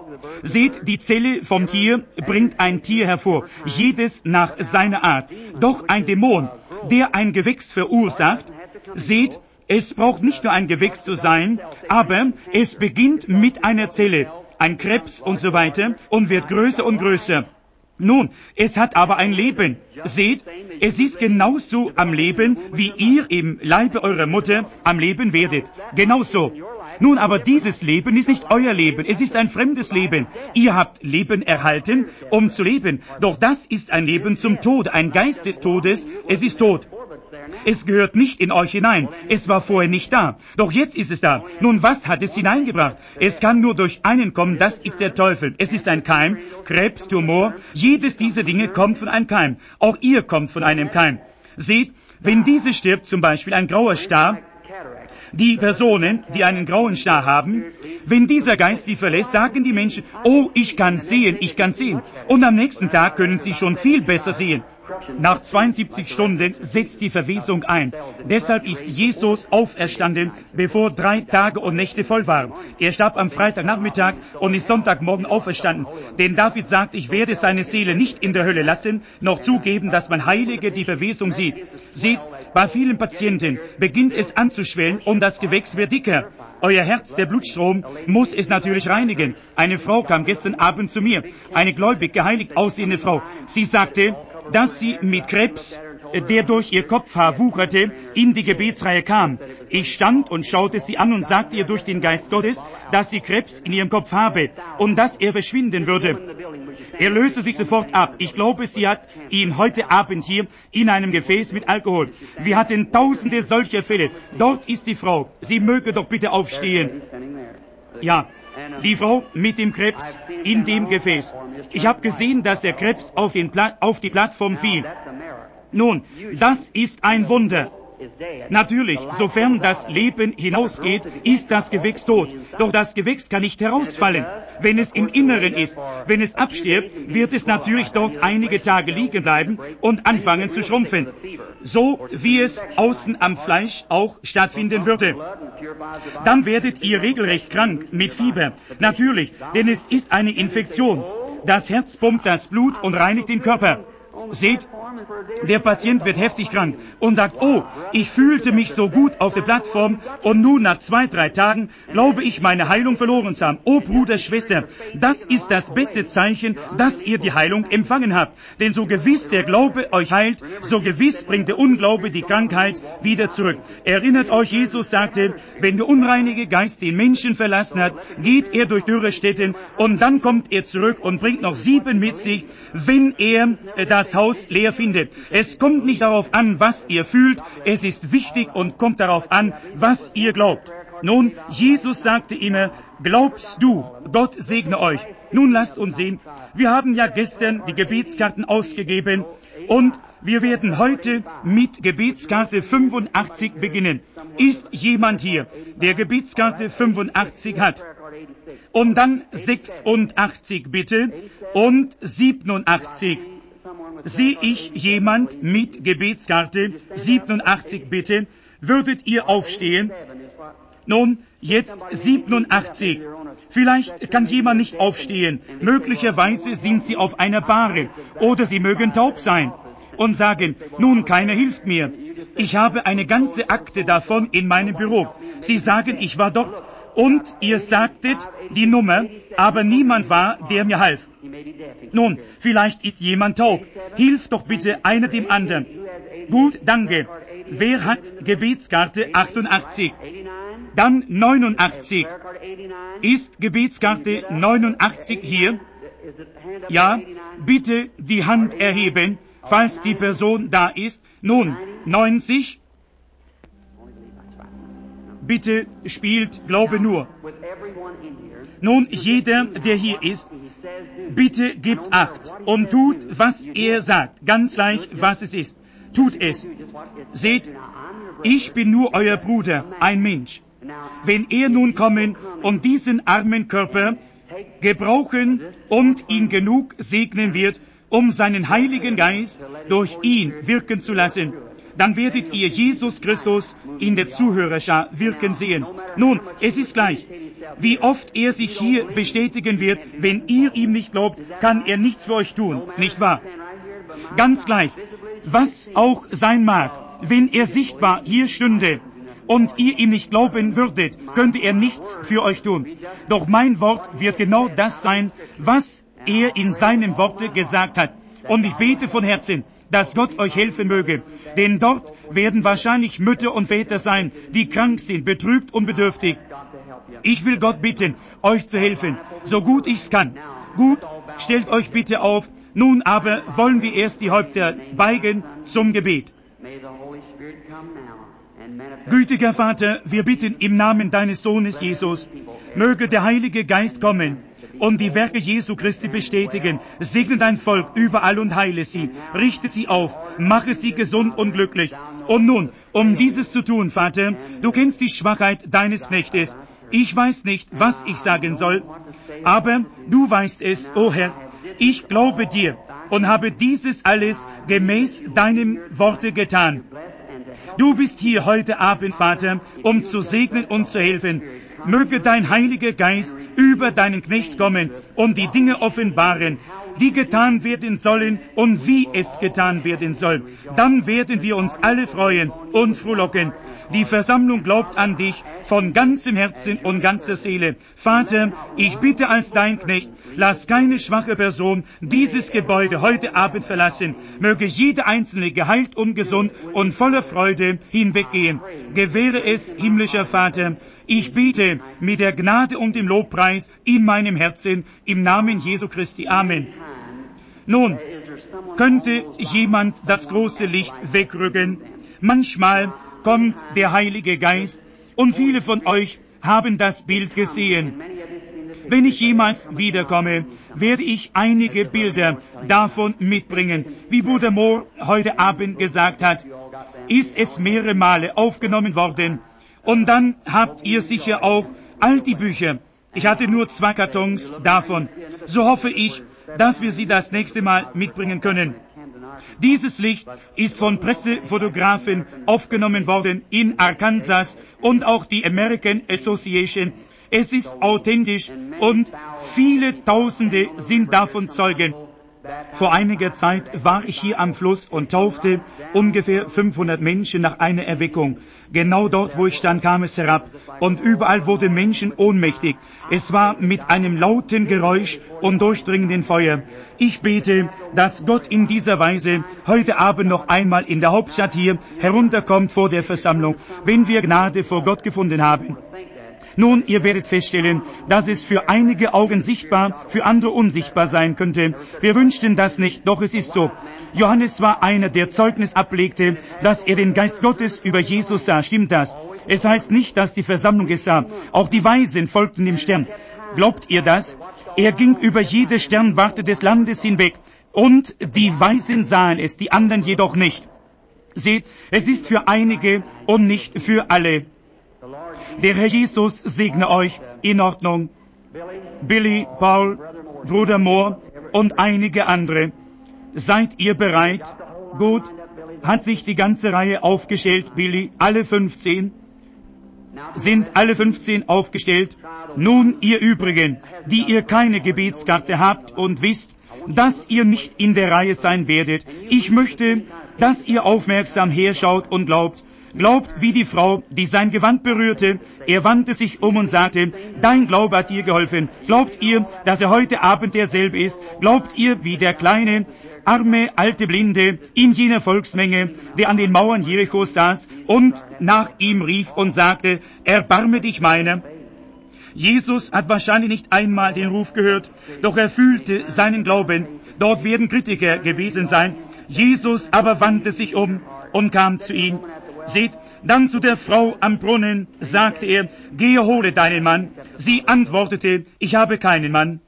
Seht, die Zelle vom Tier bringt ein Tier hervor, jedes nach seiner Art. Doch ein Dämon, der ein Gewächs verursacht, seht, es braucht nicht nur ein Gewächs zu sein, aber es beginnt mit einer Zelle, ein Krebs und so weiter und wird größer und größer. Nun, es hat aber ein Leben. Seht, es ist genauso am Leben, wie ihr im Leibe eurer Mutter am Leben werdet. Genauso. Nun, aber dieses Leben ist nicht euer Leben, es ist ein fremdes Leben. Ihr habt Leben erhalten, um zu leben. Doch das ist ein Leben zum Tod, ein Geist des Todes, es ist tot. Es gehört nicht in euch hinein. Es war vorher nicht da. Doch jetzt ist es da. Nun, was hat es hineingebracht? Es kann nur durch einen kommen, das ist der Teufel. Es ist ein Keim, Krebs, Tumor. Jedes dieser Dinge kommt von einem Keim. Auch ihr kommt von einem Keim. Seht, wenn diese stirbt, zum Beispiel ein grauer Star, die Personen, die einen grauen Star haben, wenn dieser Geist sie verlässt, sagen die Menschen, oh, ich kann sehen. Und am nächsten Tag können sie schon viel besser sehen. Nach 72 Stunden setzt die Verwesung ein. Deshalb ist Jesus auferstanden, bevor 3 Tage und Nächte voll waren. Er starb am Freitagnachmittag und ist Sonntagmorgen auferstanden. Denn David sagt, ich werde seine Seele nicht in der Hölle lassen, noch zugeben, dass man Heilige die Verwesung sieht. Seht, bei vielen Patienten beginnt es anzuschwellen und das Gewächs wird dicker. Euer Herz, der Blutstrom, muss es natürlich reinigen. Eine Frau kam gestern Abend zu mir, eine gläubig, geheiligt aussehende Frau. Sie sagte, dass sie mit Krebs, der durch ihr Kopfhaar wucherte, in die Gebetsreihe kam. Ich stand und schaute sie an und sagte ihr durch den Geist Gottes, dass sie Krebs in ihrem Kopf habe und dass er verschwinden würde. Er löste sich sofort ab. Ich glaube, sie hat ihn heute Abend hier in einem Gefäß mit Alkohol. Wir hatten tausende solcher Fälle. Dort ist die Frau. Sie möge doch bitte aufstehen. Ja, die Frau mit dem Krebs in dem Gefäß. Ich habe gesehen, dass der Krebs auf die Plattform fiel. Nun, das ist ein Wunder. Natürlich, sofern das Leben hinausgeht, ist das Gewächs tot. Doch das Gewächs kann nicht herausfallen, wenn es im Inneren ist. Wenn es abstirbt, wird es natürlich dort einige Tage liegen bleiben und anfangen zu schrumpfen. So wie es außen am Fleisch auch stattfinden würde. Dann werdet ihr regelrecht krank mit Fieber. Natürlich, denn es ist eine Infektion. Das Herz pumpt das Blut und reinigt den Körper. Seht, der Patient wird heftig krank und sagt, oh, ich fühlte mich so gut auf der Plattform und nun nach 2, 3 Tagen glaube ich, meine Heilung verloren zu haben. Oh Bruder, Schwester, das ist das beste Zeichen, dass ihr die Heilung empfangen habt. Denn so gewiss der Glaube euch heilt, so gewiss bringt der Unglaube die Krankheit wieder zurück. Erinnert euch, Jesus sagte, wenn der unreinige Geist den Menschen verlassen hat, geht er durch Dürrestätten und dann kommt er zurück und bringt noch 7 mit sich, wenn er das Haus leer findet. Es kommt nicht darauf an, was ihr fühlt, es ist wichtig und kommt darauf an, was ihr glaubt. Nun, Jesus sagte immer, glaubst du, Gott segne euch. Nun lasst uns sehen, wir haben ja gestern die Gebetskarten ausgegeben und wir werden heute mit Gebetskarte 85 beginnen. Ist jemand hier, der Gebetskarte 85 hat? Und dann 86 bitte und 87. Sehe ich jemand mit Gebetskarte 87 bitte? Würdet ihr aufstehen? Nun, jetzt 87. Vielleicht kann jemand nicht aufstehen. Möglicherweise sind sie auf einer Bahre oder sie mögen taub sein und sagen, nun, keiner hilft mir. Ich habe eine ganze Akte davon in meinem Büro. Sie sagen, ich war dort. Und ihr sagtet die Nummer, aber niemand war, der mir half. Nun, vielleicht ist jemand taub. Hilf doch bitte einer dem anderen. Gut, danke. Wer hat Gebetskarte 88? Dann 89. Ist Gebetskarte 89 hier? Ja, bitte die Hand erheben, falls die Person da ist. Nun, 90. Bitte spielt Glaube nur. Nun, jeder, der hier ist, bitte gebt Acht und tut, was er sagt. Ganz gleich, was es ist. Tut es. Seht, ich bin nur euer Bruder, ein Mensch. Wenn er nun kommen und diesen armen Körper gebrauchen und ihn genug segnen wird, um seinen Heiligen Geist durch ihn wirken zu lassen, dann werdet ihr Jesus Christus in der Zuhörerschar wirken sehen. Nun, es ist gleich, wie oft er sich hier bestätigen wird, wenn ihr ihm nicht glaubt, kann er nichts für euch tun, nicht wahr? Ganz gleich, was auch sein mag, wenn er sichtbar hier stünde und ihr ihm nicht glauben würdet, könnte er nichts für euch tun. Doch mein Wort wird genau das sein, was er in seinem Worte gesagt hat. Und ich bete von Herzen, dass Gott euch helfen möge. Denn dort werden wahrscheinlich Mütter und Väter sein, die krank sind, betrübt und bedürftig. Ich will Gott bitten, euch zu helfen, so gut ich's kann. Gut, stellt euch bitte auf. Nun aber wollen wir erst die Häupter beugen zum Gebet. Gütiger Vater, wir bitten im Namen deines Sohnes Jesus, möge der Heilige Geist kommen, und die Werke Jesu Christi bestätigen. Segne dein Volk überall und heile sie. Richte sie auf, mache sie gesund und glücklich. Und nun, um dieses zu tun, Vater, du kennst die Schwachheit deines Knechtes. Ich weiß nicht, was ich sagen soll, aber du weißt es, o Herr. Ich glaube dir und habe dieses alles gemäß deinem Worte getan. Du bist hier heute Abend, Vater, um zu segnen und zu helfen. Möge dein Heiliger Geist über deinen Knecht kommen und die Dinge offenbaren, die getan werden sollen und wie es getan werden soll. Dann werden wir uns alle freuen und frohlocken. Die Versammlung glaubt an dich von ganzem Herzen und ganzer Seele. Vater, ich bitte als dein Knecht, lass keine schwache Person dieses Gebäude heute Abend verlassen. Möge jeder Einzelne geheilt und gesund und voller Freude hinweggehen. Gewähre es, himmlischer Vater. Ich bete mit der Gnade und dem Lobpreis in meinem Herzen, im Namen Jesu Christi. Amen. Nun, könnte jemand das große Licht wegrücken? Manchmal kommt der Heilige Geist und viele von euch haben das Bild gesehen. Wenn ich jemals wiederkomme, werde ich einige Bilder davon mitbringen. Wie Bruder Mohr heute Abend gesagt hat, ist es mehrere Male aufgenommen worden. Und dann habt ihr sicher auch all die Bücher. Ich hatte nur 2 Kartons davon. So hoffe ich, dass wir sie das nächste Mal mitbringen können. Dieses Licht ist von Pressefotografen aufgenommen worden in Arkansas und auch die American Association. Es ist authentisch und viele Tausende sind davon Zeugen. Vor einiger Zeit war ich hier am Fluss und taufte ungefähr 500 Menschen nach einer Erweckung. Genau dort, wo ich stand, kam es herab und überall wurden Menschen ohnmächtig. Es war mit einem lauten Geräusch und durchdringenden Feuer. Ich bete, dass Gott in dieser Weise heute Abend noch einmal in der Hauptstadt hier herunterkommt vor der Versammlung, wenn wir Gnade vor Gott gefunden haben. Nun, ihr werdet feststellen, dass es für einige Augen sichtbar, für andere unsichtbar sein könnte. Wir wünschten das nicht, doch es ist so. Johannes war einer, der Zeugnis ablegte, dass er den Geist Gottes über Jesus sah. Stimmt das? Es heißt nicht, dass die Versammlung es sah. Auch die Weisen folgten dem Stern. Glaubt ihr das? Er ging über jede Sternwarte des Landes hinweg. Und die Weisen sahen es, die anderen jedoch nicht. Seht, es ist für einige und nicht für alle. Der Herr Jesus segne euch. In Ordnung. Billy, Paul, Bruder Mohr und einige andere. Seid ihr bereit? Gut. Hat sich die ganze Reihe aufgestellt, Billy? Alle 15? Sind alle 15 aufgestellt? Nun, ihr Übrigen, die ihr keine Gebetskarte habt und wisst, dass ihr nicht in der Reihe sein werdet. Ich möchte, dass ihr aufmerksam herschaut und glaubt. Glaubt wie die Frau, die sein Gewand berührte. Er wandte sich um und sagte, dein Glaube hat dir geholfen. Glaubt ihr, dass er heute Abend derselbe ist? Glaubt ihr, wie der kleine, arme, alte Blinde in jener Volksmenge, der an den Mauern Jerichos saß und nach ihm rief und sagte, erbarme dich meiner? Jesus hat wahrscheinlich nicht einmal den Ruf gehört, doch er fühlte seinen Glauben. Dort werden Kritiker gewesen sein. Jesus aber wandte sich um und kam zu ihm. Seht, dann zu der Frau am Brunnen sagte er, gehe, hole deinen Mann. Sie antwortete, ich habe keinen Mann.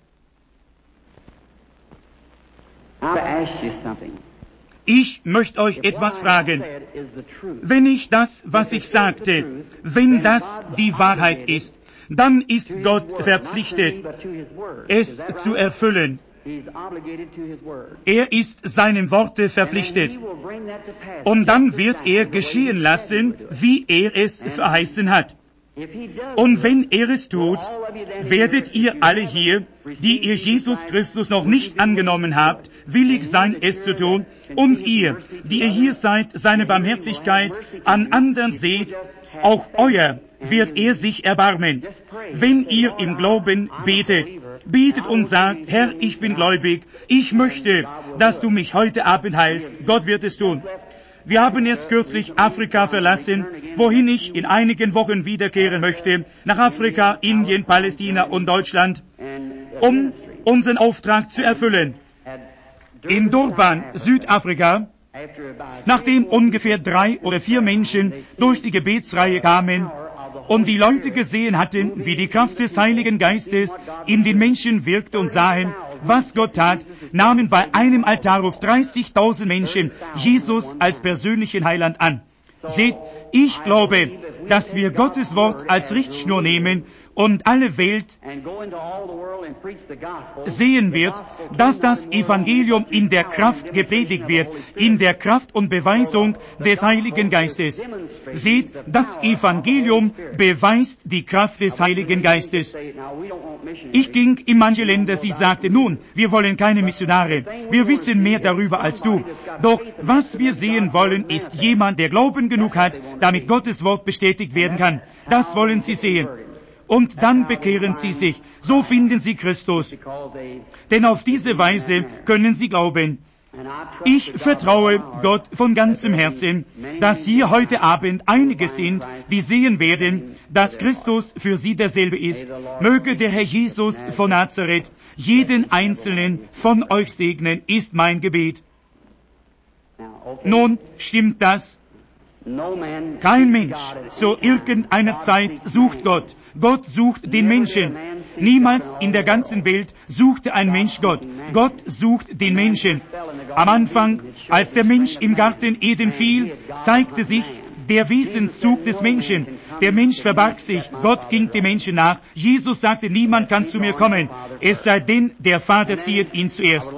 Ich möchte euch etwas fragen. Wenn ich das, was ich sagte, wenn das die Wahrheit ist, dann ist Gott verpflichtet, es zu erfüllen. Er ist seinem Worte verpflichtet. Und dann wird er geschehen lassen, wie er es verheißen hat. Und wenn er es tut, werdet ihr alle hier, die ihr Jesus Christus noch nicht angenommen habt, willig sein, es zu tun. Und ihr, die ihr hier seid, seine Barmherzigkeit an anderen seht, auch euer wird er sich erbarmen. Wenn ihr im Glauben betet, betet und sagt, Herr, ich bin gläubig, ich möchte, dass du mich heute Abend heilst. Gott wird es tun. Wir haben erst kürzlich Afrika verlassen, wohin ich in einigen Wochen wiederkehren möchte, nach Afrika, Indien, Palästina und Deutschland, um unseren Auftrag zu erfüllen. In Durban, Südafrika, nachdem ungefähr 3 oder 4 Menschen durch die Gebetsreihe kamen und die Leute gesehen hatten, wie die Kraft des Heiligen Geistes in den Menschen wirkte und sahen, was Gott tat, nahmen bei einem Altarruf 30.000 Menschen Jesus als persönlichen Heiland an. Seht, ich glaube, dass wir Gottes Wort als Richtschnur nehmen und alle Welt sehen wird, dass das Evangelium in der Kraft gepredigt wird, in der Kraft und Beweisung des Heiligen Geistes. Seht, das Evangelium beweist die Kraft des Heiligen Geistes. Ich ging in manche Länder, sie sagte, nun, wir wollen keine Missionare, wir wissen mehr darüber als du. Doch was wir sehen wollen, ist jemand, der Glauben genug hat, damit Gottes Wort bestätigt werden kann. Das wollen sie sehen. Und dann bekehren sie sich. So finden sie Christus. Denn auf diese Weise können sie glauben. Ich vertraue Gott von ganzem Herzen, dass hier heute Abend einige sind, die sehen werden, dass Christus für sie derselbe ist. Möge der Herr Jesus von Nazareth jeden einzelnen von euch segnen, ist mein Gebet. Nun, stimmt das? Kein Mensch zu irgendeiner Zeit sucht Gott. Gott sucht den Menschen. Niemals in der ganzen Welt suchte ein Mensch Gott. Gott sucht den Menschen. Am Anfang, als der Mensch im Garten Eden fiel, zeigte sich der Wesenszug des Menschen. Der Mensch verbarg sich, Gott ging dem Menschen nach. Jesus sagte, niemand kann zu mir kommen, es sei denn, der Vater ziehet ihn zuerst.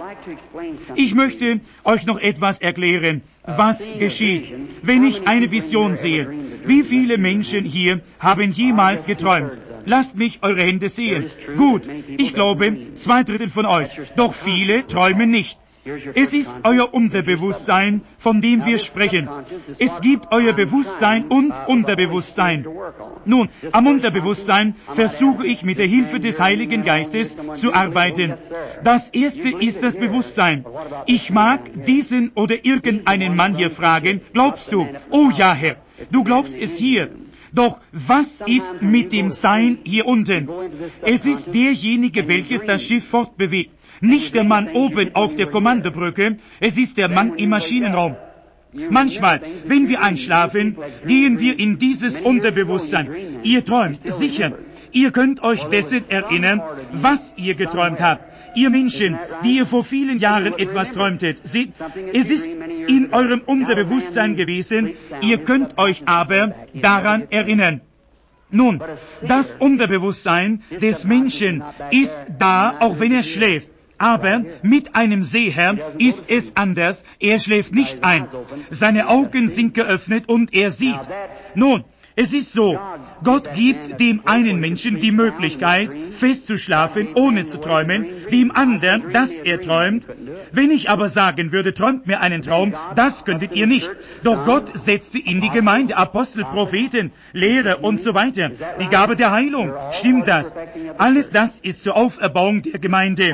Ich möchte euch noch etwas erklären, was geschieht, wenn ich eine Vision sehe. Wie viele Menschen hier haben jemals geträumt? Lasst mich eure Hände sehen. Gut, ich glaube, 2/3 von euch. Doch viele träumen nicht. Es ist euer Unterbewusstsein, von dem wir sprechen. Es gibt euer Bewusstsein und Unterbewusstsein. Nun, am Unterbewusstsein versuche ich mit der Hilfe des Heiligen Geistes zu arbeiten. Das erste ist das Bewusstsein. Ich mag diesen oder irgendeinen Mann hier fragen, glaubst du? Oh ja, Herr, du glaubst es hier. Doch was ist mit dem Sein hier unten? Es ist derjenige, welches das Schiff fortbewegt. Nicht der Mann oben auf der Kommandobrücke, es ist der Mann im Maschinenraum. Manchmal, wenn wir einschlafen, gehen wir in dieses Unterbewusstsein. Ihr träumt, sicher. Ihr könnt euch dessen erinnern, was ihr geträumt habt. Ihr Menschen, die ihr vor vielen Jahren etwas träumtet, seht, es ist in eurem Unterbewusstsein gewesen, ihr könnt euch aber daran erinnern. Nun, das Unterbewusstsein des Menschen ist da, auch wenn er schläft. Aber mit einem Seher ist es anders. Er schläft nicht ein. Seine Augen sind geöffnet und er sieht. Nun, es ist so, Gott gibt dem einen Menschen die Möglichkeit, festzuschlafen, ohne zu träumen, dem anderen, dass er träumt. Wenn ich aber sagen würde, träumt mir einen Traum, das könntet ihr nicht. Doch Gott setzte in die Gemeinde Apostel, Propheten, Lehrer und so weiter. Die Gabe der Heilung, stimmt das? Alles das ist zur Auferbauung der Gemeinde.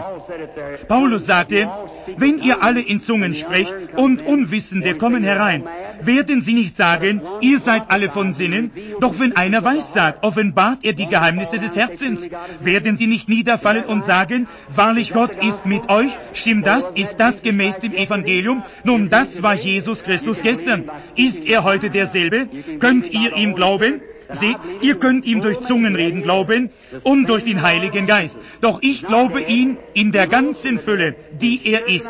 Paulus sagte, wenn ihr alle in Zungen sprecht und Unwissende kommen herein, werden sie nicht sagen, ihr seid alle von Sinnen, doch wenn einer weissagt, offenbart er die Geheimnisse des Herzens. Werden sie nicht niederfallen und sagen, wahrlich Gott ist mit euch? Stimmt das? Ist das gemäß dem Evangelium? Nun, das war Jesus Christus gestern. Ist er heute derselbe? Könnt ihr ihm glauben? Seht, ihr könnt ihm durch Zungenreden glauben und durch den Heiligen Geist. Doch ich glaube ihn in der ganzen Fülle, die er ist.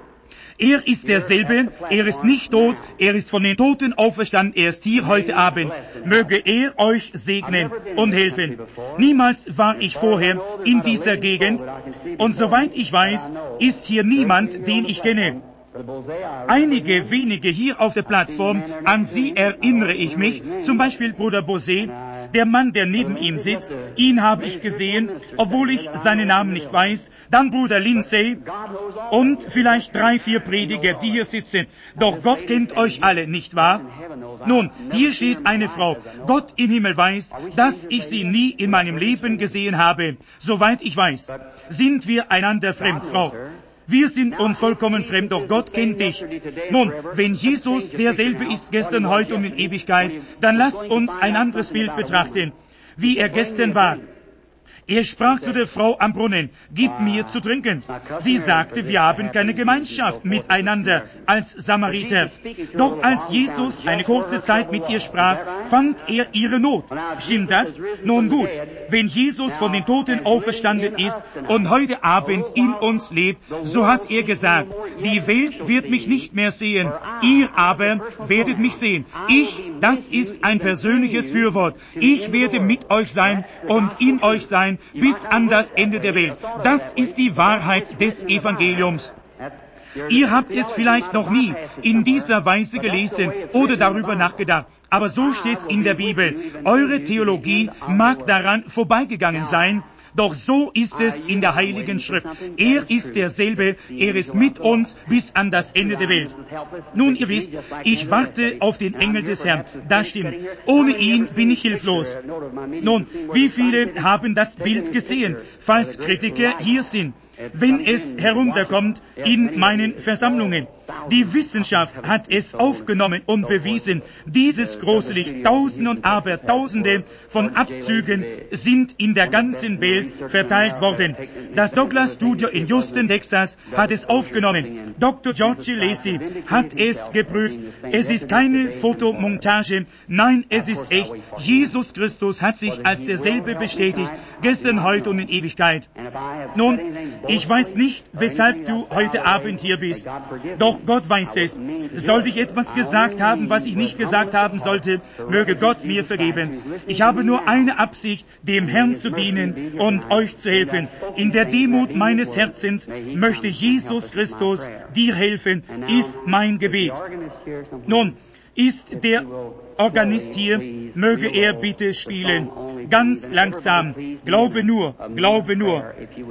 Er ist derselbe, er ist nicht tot, er ist von den Toten auferstanden, er ist hier heute Abend. Möge er euch segnen und helfen. Niemals war ich vorher in dieser Gegend und soweit ich weiß, ist hier niemand, den ich kenne. Einige wenige hier auf der Plattform, an sie erinnere ich mich, zum Beispiel Bruder Bosé, der Mann, der neben ihm sitzt, ihn habe ich gesehen, obwohl ich seinen Namen nicht weiß, dann Bruder Lindsay und vielleicht 3, 4 Prediger, die hier sitzen. Doch Gott kennt euch alle, nicht wahr? Nun, hier steht eine Frau. Gott im Himmel weiß, dass ich sie nie in meinem Leben gesehen habe. Soweit ich weiß, sind wir einander fremd, Frau. Wir sind uns vollkommen fremd, doch Gott kennt dich. Nun, wenn Jesus derselbe ist gestern, heute und in Ewigkeit, dann lasst uns ein anderes Bild betrachten, wie er gestern war. Er sprach zu der Frau am Brunnen, gib mir zu trinken. Sie sagte, wir haben keine Gemeinschaft miteinander als Samariter. Doch als Jesus eine kurze Zeit mit ihr sprach, fand er ihre Not. Stimmt das? Nun gut, wenn Jesus von den Toten auferstanden ist und heute Abend in uns lebt, so hat er gesagt, die Welt wird mich nicht mehr sehen, ihr aber werdet mich sehen. Das ist ein persönliches Fürwort. Ich werde mit euch sein und in euch sein bis an das Ende der Welt. Das ist die Wahrheit des Evangeliums. Ihr habt es vielleicht noch nie in dieser Weise gelesen oder darüber nachgedacht, aber so steht's in der Bibel. Eure Theologie mag daran vorbeigegangen sein, doch so ist es in der Heiligen Schrift. Er ist derselbe, er ist mit uns bis an das Ende der Welt. Nun, ihr wisst, ich warte auf den Engel des Herrn. Das stimmt. Ohne ihn bin ich hilflos. Nun, wie viele haben das Bild gesehen, falls Kritiker hier sind? Wenn es herunterkommt in meinen Versammlungen. Die Wissenschaft hat es aufgenommen und bewiesen. Dieses große Licht, Tausende und Abertausende von Abzügen sind in der ganzen Welt verteilt worden. Das Douglas-Studio in Houston, Texas, hat es aufgenommen. Dr. George Lacey hat es geprüft. Es ist keine Fotomontage. Nein, es ist echt. Jesus Christus hat sich als derselbe bestätigt, gestern, heute und in Ewigkeit. Nun, ich weiß nicht, weshalb du heute Abend hier bist. Doch Gott weiß es. Sollte ich etwas gesagt haben, was ich nicht gesagt haben sollte, möge Gott mir vergeben. Ich habe nur eine Absicht, dem Herrn zu dienen und euch zu helfen. In der Demut meines Herzens möchte Jesus Christus dir helfen, ist mein Gebet. Nun, ist der Organist hier, möge er bitte spielen. Ganz langsam. Glaube nur, glaube nur.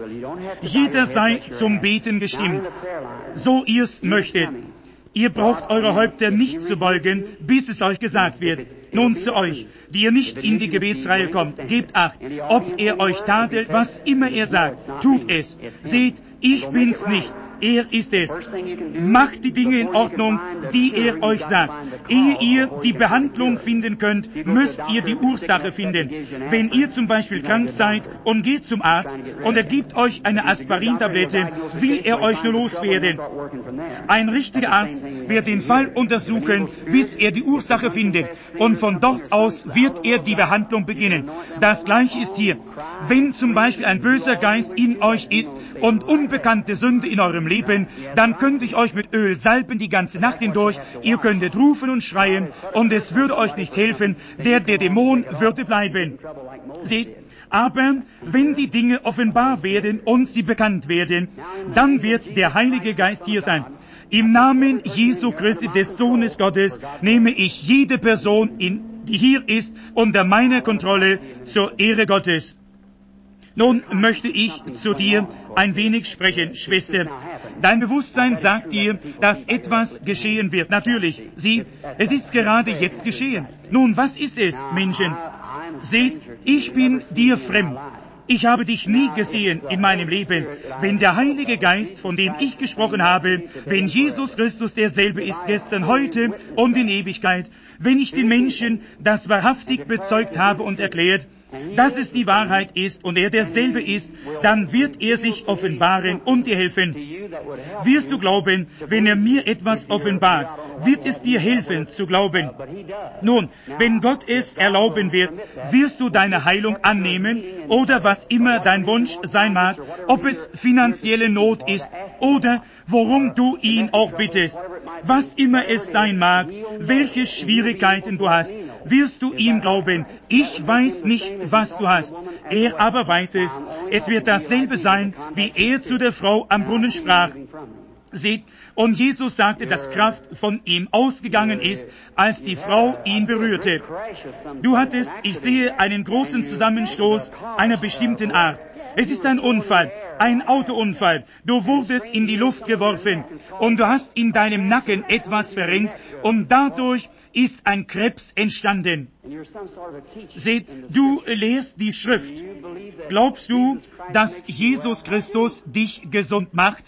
Jeder sei zum Beten gestimmt, so ihr's möchtet. Ihr braucht eure Häupter nicht zu beugen, bis es euch gesagt wird. Nun zu euch, die ihr nicht in die Gebetsreihe kommt, gebt Acht, ob er euch tadelt, was immer er sagt, tut es. Seht, ich bin's nicht. Er ist es. Macht die Dinge in Ordnung, die er euch sagt. Ehe ihr die Behandlung finden könnt, müsst ihr die Ursache finden. Wenn ihr zum Beispiel krank seid und geht zum Arzt und er gibt euch eine Aspirintablette, will er euch nur loswerden. Ein richtiger Arzt wird den Fall untersuchen, bis er die Ursache findet. Und von dort aus wird er die Behandlung beginnen. Das Gleiche ist hier. Wenn zum Beispiel ein böser Geist in euch ist und unbekannte Sünde in eurem Leben, dann könnte ich euch mit Öl salben die ganze Nacht hindurch, ihr könntet rufen und schreien, und es würde euch nicht helfen, der Dämon würde bleiben. Seht, aber wenn die Dinge offenbar werden und sie bekannt werden, dann wird der Heilige Geist hier sein. Im Namen Jesu Christi, des Sohnes Gottes, nehme ich jede Person, die hier ist, unter meiner Kontrolle zur Ehre Gottes. Nun möchte ich zu dir ein wenig sprechen, Schwester. Dein Bewusstsein sagt dir, dass etwas geschehen wird. Natürlich, sieh, es ist gerade jetzt geschehen. Nun, was ist es, Menschen? Seht, ich bin dir fremd. Ich habe dich nie gesehen in meinem Leben. Wenn der Heilige Geist, von dem ich gesprochen habe, wenn Jesus Christus derselbe ist, gestern, heute und in Ewigkeit, wenn ich den Menschen das wahrhaftig bezeugt habe und erklärt, dass es die Wahrheit ist und er derselbe ist, dann wird er sich offenbaren und dir helfen. Wirst du glauben, wenn er mir etwas offenbart, wird es dir helfen zu glauben. Nun, wenn Gott es erlauben wird, wirst du deine Heilung annehmen oder was immer dein Wunsch sein mag, ob es finanzielle Not ist oder worum du ihn auch bittest. Was immer es sein mag, welche Schwierigkeiten du hast, wirst du ihm glauben. Ich weiß nicht, was du hast. Er aber weiß es. Es wird dasselbe sein, wie er zu der Frau am Brunnen sprach. Seht, und Jesus sagte, dass Kraft von ihm ausgegangen ist, als die Frau ihn berührte. Du hattest, ich sehe, einen großen Zusammenstoß einer bestimmten Art. Es ist ein Unfall, ein Autounfall. Du wurdest in die Luft geworfen und du hast in deinem Nacken etwas verrenkt und dadurch ist ein Krebs entstanden. Seht, du lehrst die Schrift. Glaubst du, dass Jesus Christus dich gesund macht?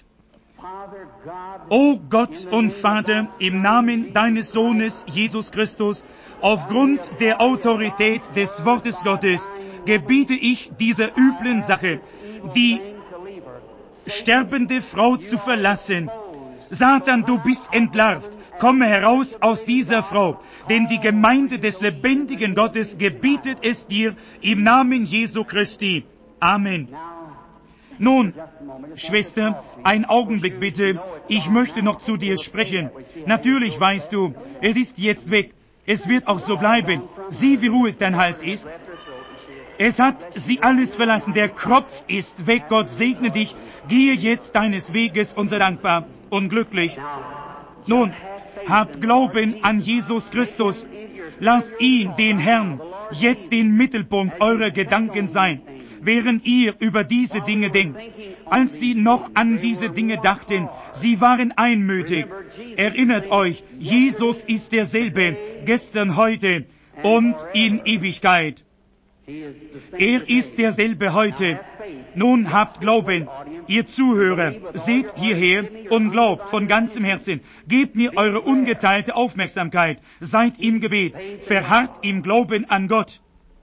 O Gott und Vater, im Namen deines Sohnes Jesus Christus, aufgrund der Autorität des Wortes Gottes, gebiete ich dieser üblen Sache, die sterbende Frau zu verlassen. Satan, du bist entlarvt. Komme heraus aus dieser Frau, denn die Gemeinde des lebendigen Gottes gebietet es dir im Namen Jesu Christi. Amen. Nun, Schwester, einen Augenblick bitte. Ich möchte noch zu dir sprechen. Natürlich weißt du, es ist jetzt weg. Es wird auch so bleiben. Sieh, wie ruhig dein Hals ist. Es hat sie alles verlassen. Der Kropf ist weg. Gott segne dich. Gehe jetzt deines Weges und sei dankbar und glücklich. Nun, habt Glauben an Jesus Christus. Lasst ihn, den Herrn, jetzt den Mittelpunkt eurer Gedanken sein, während ihr über diese Dinge denkt. Als sie noch an diese Dinge dachten, sie waren einmütig. Erinnert euch, Jesus ist derselbe, gestern, heute und in Ewigkeit. Er ist derselbe heute. Nun habt Glauben, ihr Zuhörer, seht hierher und glaubt von ganzem Herzen. Gebt mir eure ungeteilte Aufmerksamkeit, seid im Gebet, verharrt im Glauben an Gott.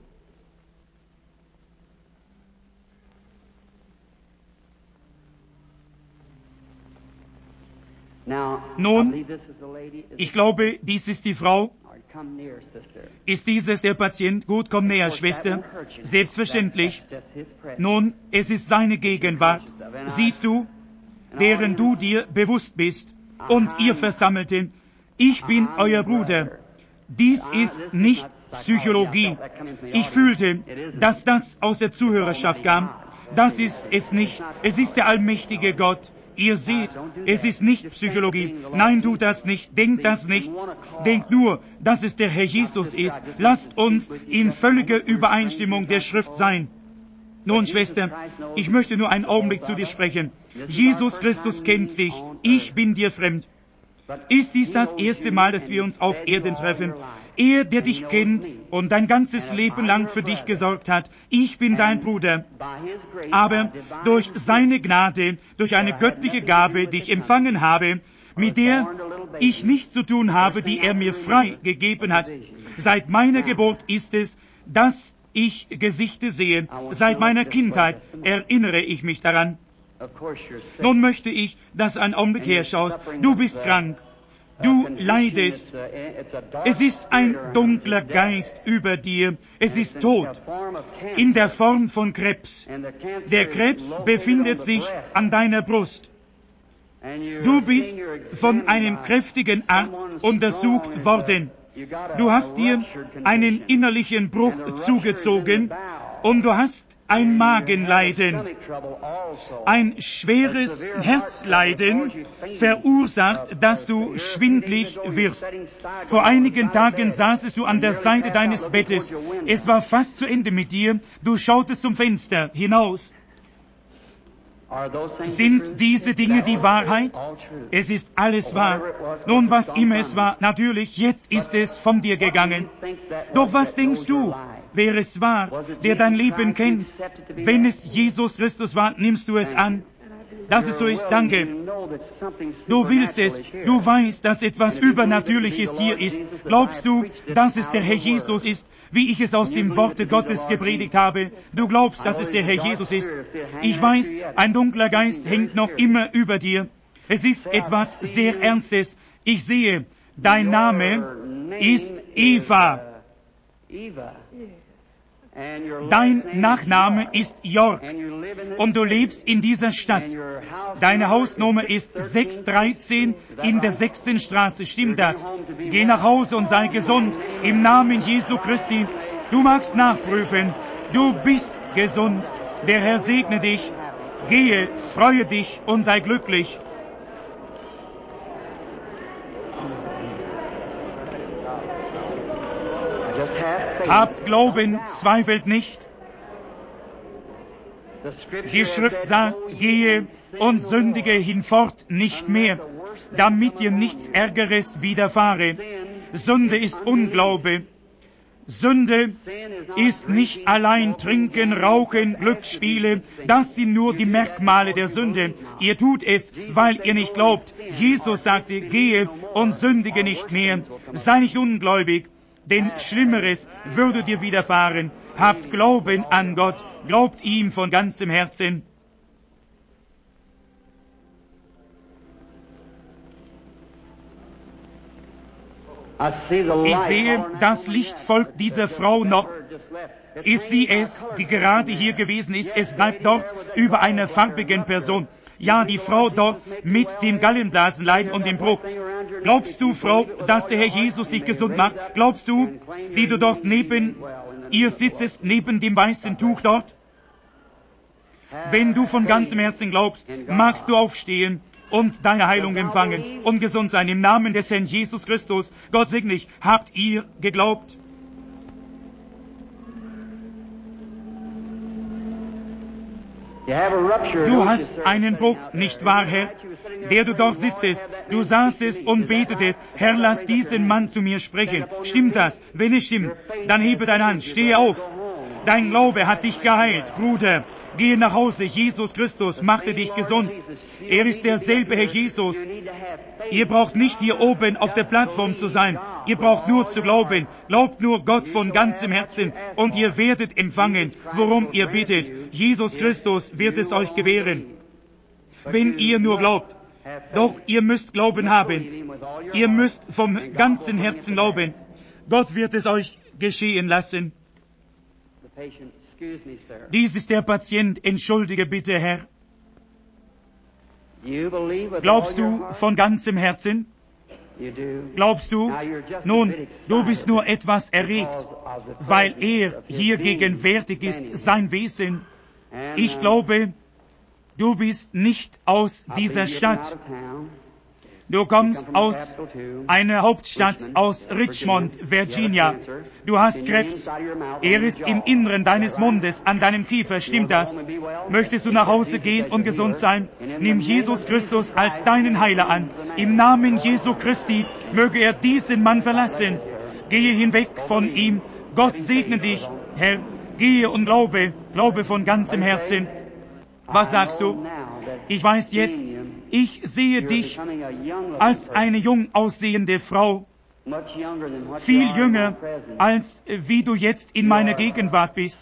Nun, ich glaube, dies ist die Frau. Ist dieses der Patient? Gut, komm näher, Schwester. Selbstverständlich. Nun, es ist seine Gegenwart. Siehst du, während du dir bewusst bist und ihr Versammelten, ich bin euer Bruder. Dies ist nicht Psychologie. Ich fühlte, dass das aus der Zuhörerschaft kam. Das ist es nicht. Es ist der allmächtige Gott. Ihr seht, es ist nicht Psychologie. Nein, tu das nicht. Denkt das nicht. Denkt nur, dass es der Herr Jesus ist. Lasst uns in völliger Übereinstimmung der Schrift sein. Nun, Schwester, ich möchte nur einen Augenblick zu dir sprechen. Jesus Christus kennt dich. Ich bin dir fremd. Ist dies das erste Mal, dass wir uns auf Erden treffen? Er, der dich kennt und dein ganzes Leben lang für dich gesorgt hat. Ich bin dein Bruder. Aber durch seine Gnade, durch eine göttliche Gabe, die ich empfangen habe, mit der ich nichts zu tun habe, die er mir frei gegeben hat. Seit meiner Geburt ist es, dass ich Gesichter sehe. Seit meiner Kindheit erinnere ich mich daran. Nun möchte ich, dass du einen Augenblick herschaust. Du bist krank. Du leidest. Es ist ein dunkler Geist über dir. Es ist Tod. In der Form von Krebs. Der Krebs befindet sich an deiner Brust. Du bist von einem kräftigen Arzt untersucht worden. Du hast dir einen innerlichen Bruch zugezogen und du hast ein Magenleiden. Ein schweres Herzleiden verursacht, dass du schwindlig wirst. Vor einigen Tagen saßest du an der Seite deines Bettes. Es war fast zu Ende mit dir. Du schautest zum Fenster hinaus. Sind diese Dinge die Wahrheit? Es ist alles wahr. Nun, was immer es war, natürlich, jetzt ist es von dir gegangen. Doch was denkst du, wer es war, der dein Leben kennt? Wenn es Jesus Christus war, nimmst du es an? Dass es so ist, danke. Du willst es. Du weißt, dass etwas Übernatürliches hier ist. Glaubst du, dass es der Herr Jesus ist, wie ich es aus dem Worte Gottes gepredigt habe? Du glaubst, dass es der Herr Jesus ist. Ich weiß, ein dunkler Geist hängt noch immer über dir. Es ist etwas sehr Ernstes. Ich sehe, dein Name ist Eva. Dein Nachname ist York und du lebst in dieser Stadt. Deine Hausnummer ist 613 in der 6. Straße. Stimmt das? Geh nach Hause und sei gesund im Namen Jesu Christi. Du magst nachprüfen. Du bist gesund. Der Herr segne dich. Gehe, freue dich und sei glücklich. Habt Glauben, zweifelt nicht. Die Schrift sagt, gehe und sündige hinfort nicht mehr, damit dir nichts Ärgeres widerfahre. Sünde ist Unglaube. Sünde ist nicht allein Trinken, Rauchen, Glücksspiele. Das sind nur die Merkmale der Sünde. Ihr tut es, weil ihr nicht glaubt. Jesus sagte, gehe und sündige nicht mehr. Sei nicht ungläubig. denn Schlimmeres würde dir widerfahren. Habt Glauben an Gott, glaubt ihm von ganzem Herzen. Ich sehe, das Licht folgt dieser Frau noch. Ist sie es, die gerade hier gewesen ist? Es bleibt dort über einer farbigen Person. Ja, die Frau dort mit dem Gallenblasenleiden und dem Bruch. Glaubst du, Frau, dass der Herr Jesus dich gesund macht? Glaubst du, die du dort neben ihr sitzest, neben dem weißen Tuch dort? Wenn du von ganzem Herzen glaubst, magst du aufstehen und deine Heilung empfangen und gesund sein. Im Namen des Herrn Jesus Christus, Gott segne dich. Habt ihr geglaubt? Du hast einen Bruch, nicht wahr, Herr? Der du dort sitzest, du saßest und betetest, Herr, lass diesen Mann zu mir sprechen. Stimmt das? Wenn es stimmt, dann hebe deine Hand, stehe auf. Dein Glaube hat dich geheilt, Bruder. Gehe nach Hause, Jesus Christus machte dich gesund. Er ist derselbe Herr Jesus. Ihr braucht nicht hier oben auf der Plattform zu sein. Ihr braucht nur zu glauben. Glaubt nur Gott von ganzem Herzen und ihr werdet empfangen, worum ihr bittet. Jesus Christus wird es euch gewähren. Wenn ihr nur glaubt. Doch ihr müsst Glauben haben. Ihr müsst vom ganzen Herzen glauben. Gott wird es euch geschehen lassen. Dies ist der Patient, entschuldige bitte, Herr. Glaubst du von ganzem Herzen? Glaubst du? Nun, du bist nur etwas erregt, weil er hier gegenwärtig ist, sein Wesen. Ich glaube, du bist nicht aus dieser Stadt. Du kommst aus einer Hauptstadt, aus Richmond, Virginia. Du hast Krebs. Er ist im Inneren deines Mundes, an deinem Kiefer. Stimmt das? Möchtest du nach Hause gehen und gesund sein? Nimm Jesus Christus als deinen Heiler an. Im Namen Jesu Christi möge er diesen Mann verlassen. Gehe hinweg von ihm. Gott segne dich, Herr. Gehe und glaube von ganzem Herzen. Was sagst du? Ich weiß jetzt, ich sehe dich als eine jung aussehende Frau, viel jünger, als wie du jetzt in meiner Gegenwart bist.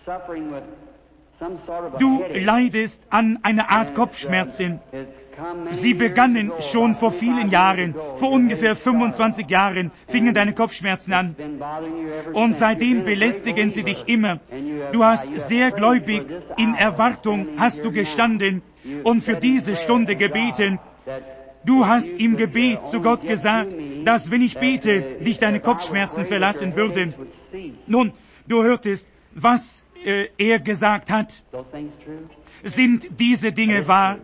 Du leidest an einer Art Kopfschmerzen. Sie begannen schon vor vielen Jahren, vor ungefähr 25 Jahren fingen deine Kopfschmerzen an. Und seitdem belästigen sie dich immer. Du hast sehr gläubig in Erwartung hast du gestanden und für diese Stunde gebeten. Du hast im Gebet zu Gott gesagt, dass wenn ich bete, dich deine Kopfschmerzen verlassen würden. Nun, du hörtest, was er gesagt hat. Sind diese Dinge wahr?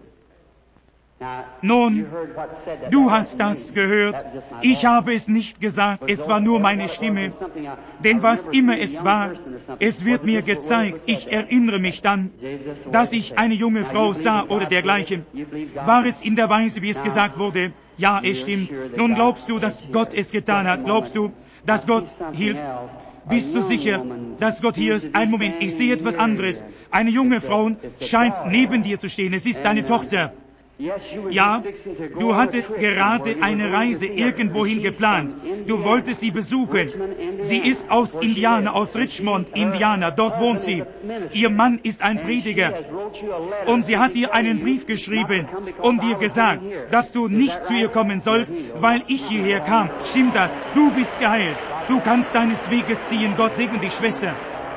Nun, du hast das gehört. Ich habe es nicht gesagt, es war nur meine Stimme. Denn was immer es war, es wird mir gezeigt. Ich erinnere mich dann, dass ich eine junge Frau sah oder dergleichen. War es in der Weise, wie es gesagt wurde? Ja, es stimmt. Nun glaubst du, dass Gott es getan hat? Glaubst du, dass Gott hilft? Bist du sicher, dass Gott hier ist? Einen Moment, ich sehe etwas anderes. Eine junge Frau scheint neben dir zu stehen. Es ist deine Tochter. Ja, du hattest gerade eine Reise irgendwohin geplant. Du wolltest sie besuchen. Sie ist aus Indiana, aus Richmond, Indiana. Dort wohnt sie. Ihr Mann ist ein Prediger. Und sie hat dir einen Brief geschrieben und dir gesagt, dass du nicht zu ihr kommen sollst, weil ich hierher kam. Stimmt das? Du bist geheilt. Du kannst deines Weges ziehen. Gott segne dich, Schwester.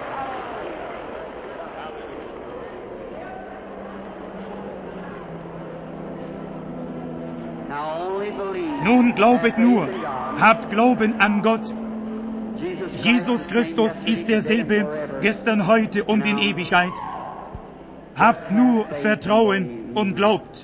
Nun glaubet nur, habt Glauben an Gott. Jesus Christus ist derselbe, gestern, heute und in Ewigkeit. Habt nur Vertrauen und glaubt.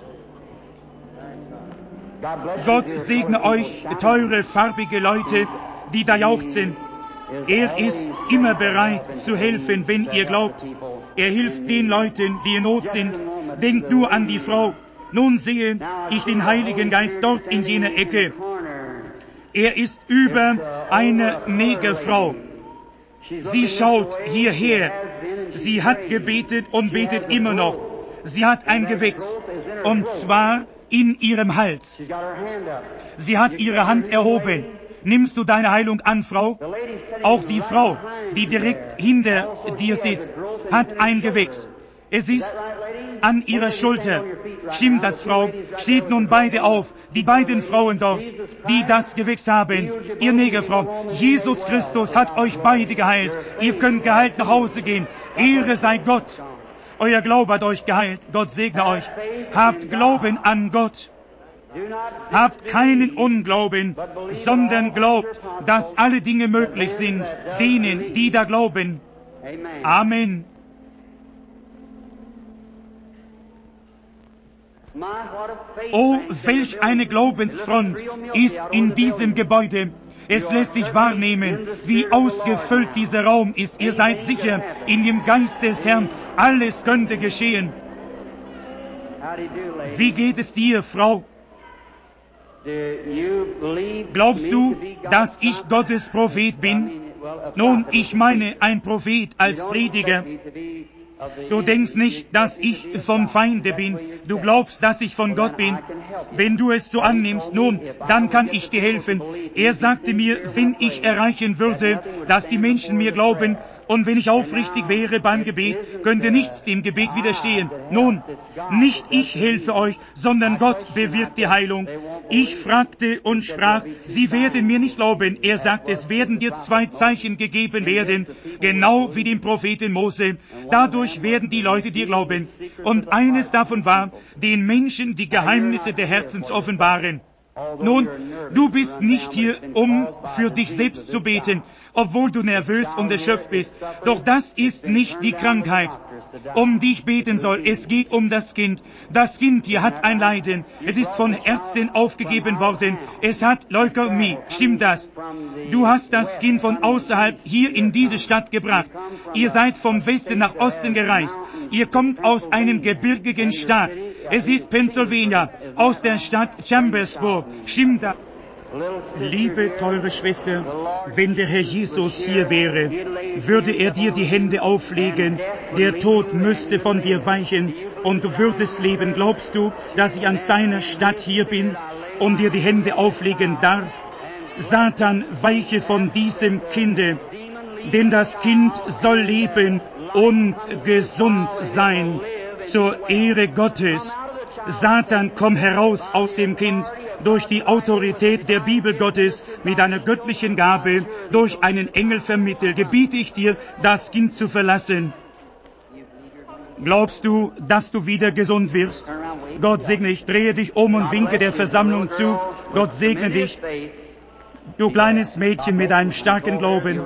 Gott segne euch, teure, farbige Leute, die da jauchzen. Er ist immer bereit zu helfen, wenn ihr glaubt. Er hilft den Leuten, die in Not sind. Denkt nur an die Frau. Nun sehe ich den Heiligen Geist dort in jener Ecke. Er ist über eine Negerfrau. Sie schaut hierher. Sie hat gebetet und betet immer noch. Sie hat ein Gewächs, und zwar in ihrem Hals. Sie hat ihre Hand erhoben. Nimmst du deine Heilung an, Frau? Auch die Frau, die direkt hinter dir sitzt, hat ein Gewächs. Es ist an ihrer Schulter. Stimmt das, Frau? Steht nun beide auf, die beiden Frauen dort, die das Gewächs haben. Ihr Negerfrau, Jesus Christus hat euch beide geheilt. Ihr könnt geheilt nach Hause gehen. Ehre sei Gott. Euer Glaube hat euch geheilt. Gott segne euch. Habt Glauben an Gott. Habt keinen Unglauben, sondern glaubt, dass alle Dinge möglich sind, denen, die da glauben. Amen. Oh, welch eine Glaubensfront ist in diesem Gebäude. Es lässt sich wahrnehmen, wie ausgefüllt dieser Raum ist. Ihr seid sicher, in dem Geist des Herrn, alles könnte geschehen. Wie geht es dir, Frau? Glaubst du, dass ich Gottes Prophet bin? Nun, ich meine ein Prophet als Prediger. Du denkst nicht, dass ich vom Feinde bin. Du glaubst, dass ich von Gott bin. Wenn du es so annimmst, nun, dann kann ich dir helfen. Er sagte mir, wenn ich erreichen würde, dass die Menschen mir glauben, und wenn ich aufrichtig wäre beim Gebet, könnte nichts dem Gebet widerstehen. Nun, nicht ich helfe euch, sondern Gott bewirkt die Heilung. Ich fragte und sprach, sie werden mir nicht glauben. Er sagt, es werden dir 2 Zeichen gegeben werden, genau wie dem Propheten Mose. Dadurch werden die Leute dir glauben. Und eines davon war, den Menschen die Geheimnisse der Herzen zu offenbaren. Nun, du bist nicht hier, um für dich selbst zu beten, obwohl du nervös und erschöpft bist. Doch das ist nicht die Krankheit, um die ich beten soll. Es geht um das Kind. Das Kind hier hat ein Leiden. Es ist von Ärzten aufgegeben worden. Es hat Leukämie. Stimmt das? Du hast das Kind von außerhalb hier in diese Stadt gebracht. Ihr seid vom Westen nach Osten gereist. Ihr kommt aus einem gebirgigen Staat. Es ist Pennsylvania, aus der Stadt Chambersburg. Stimmt das? Liebe teure Schwester, wenn der Herr Jesus hier wäre, würde er dir die Hände auflegen, der Tod müsste von dir weichen und du würdest leben. Glaubst du, dass ich an seiner Stadt hier bin und dir die Hände auflegen darf? Satan, weiche von diesem Kinde, denn das Kind soll leben und gesund sein, zur Ehre Gottes. Satan, komm heraus aus dem Kind durch die Autorität der Bibel Gottes mit einer göttlichen Gabe, durch einen Engel vermittelt, gebiete ich dir, das Kind zu verlassen. Glaubst du, dass du wieder gesund wirst? Gott segne dich, drehe dich um und winke der Versammlung zu. Gott segne dich, du kleines Mädchen mit einem starken Glauben.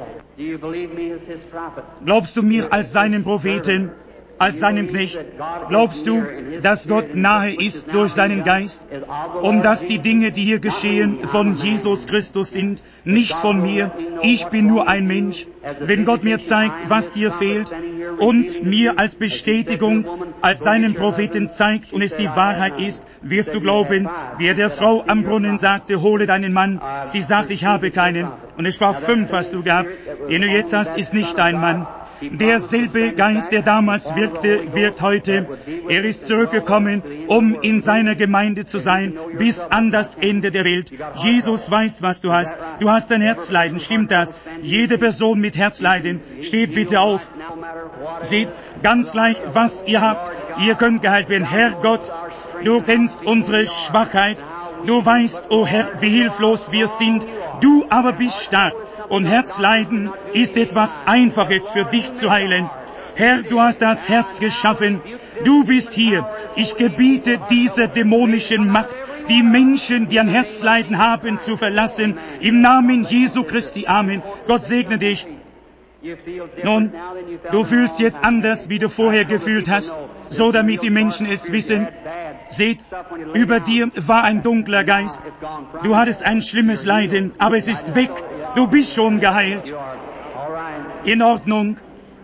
Glaubst du mir als seinen Propheten? Als seinen Knecht, glaubst du, dass Gott nahe ist durch seinen Geist und dass die Dinge, die hier geschehen, von Jesus Christus sind, nicht von mir? Ich bin nur ein Mensch. Wenn Gott mir zeigt, was dir fehlt und mir als Bestätigung, als seinen Propheten zeigt und es die Wahrheit ist, wirst du glauben, wie er der Frau am Brunnen sagte, hole deinen Mann. Sie sagt, ich habe keinen. Und es war 5, was du gehabt. Den du jetzt hast, ist nicht dein Mann. Derselbe Geist, der damals wirkte, wirkt heute. Er ist zurückgekommen, um in seiner Gemeinde zu sein, bis an das Ende der Welt. Jesus weiß, was du hast. Du hast ein Herzleiden, stimmt das? Jede Person mit Herzleiden, steht bitte auf. Seht, ganz gleich, was ihr habt. Ihr könnt geheilt werden. Herr Gott, du kennst unsere Schwachheit. Du weißt, o Herr, wie hilflos wir sind. Du aber bist stark. Und Herzleiden ist etwas Einfaches für dich zu heilen. Herr, du hast das Herz geschaffen. Du bist hier. Ich gebiete dieser dämonischen Macht, die Menschen, die ein Herzleiden haben, zu verlassen. Im Namen Jesu Christi. Amen. Gott segne dich. Nun, du fühlst jetzt anders, wie du vorher gefühlt hast, so damit die Menschen es wissen. Seht, über dir war ein dunkler Geist. Du hattest ein schlimmes Leiden, aber es ist weg. Du bist schon geheilt. In Ordnung.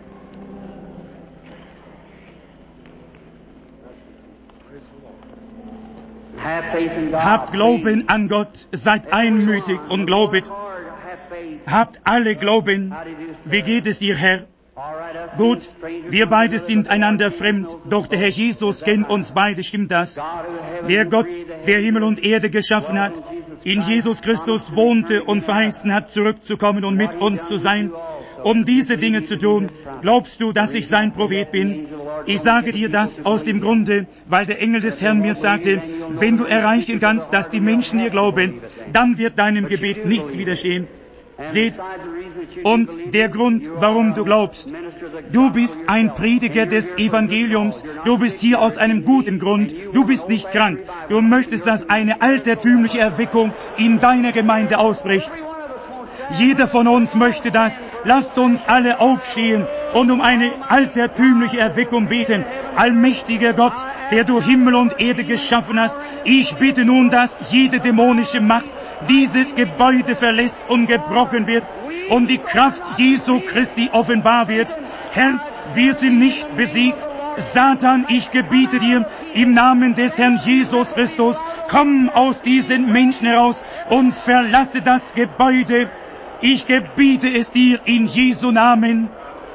Habt Glauben an Gott, seid einmütig und glaubet. Habt alle Glauben. Wie geht es dir, Herr? Gut, wir beide sind einander fremd, doch der Herr Jesus kennt uns beide, stimmt das? Der Gott, der Himmel und Erde geschaffen hat, in Jesus Christus wohnte und verheißen hat, zurückzukommen und mit uns zu sein, um diese Dinge zu tun. Glaubst du, dass ich sein Prophet bin? Ich sage dir das aus dem Grunde, weil der Engel des Herrn mir sagte, wenn du erreichen kannst, dass die Menschen dir glauben, dann wird deinem Gebet nichts widerstehen. Seht, und der Grund, warum du glaubst, du bist ein Prediger des Evangeliums, du bist hier aus einem guten Grund, du bist nicht krank, du möchtest, dass eine altertümliche Erweckung in deiner Gemeinde ausbricht. Jeder von uns möchte das. Lasst uns alle aufstehen und um eine altertümliche Erweckung beten. Allmächtiger Gott, der du Himmel und Erde geschaffen hast, ich bitte nun, dass jede dämonische Macht dieses Gebäude verlässt und gebrochen wird und die Kraft Jesu Christi offenbar wird. Herr, wir sind nicht besiegt. Satan, ich gebiete dir im Namen des Herrn Jesus Christus, komm aus diesen Menschen heraus und verlasse das Gebäude. Ich gebiete es dir in Jesu Namen.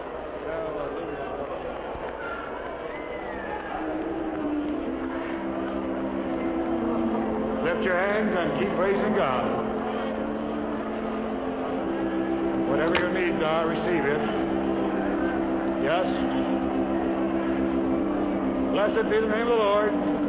Lift your hands and keep praising God. Whatever your needs are, receive it. Yes. Blessed be the name of the Lord.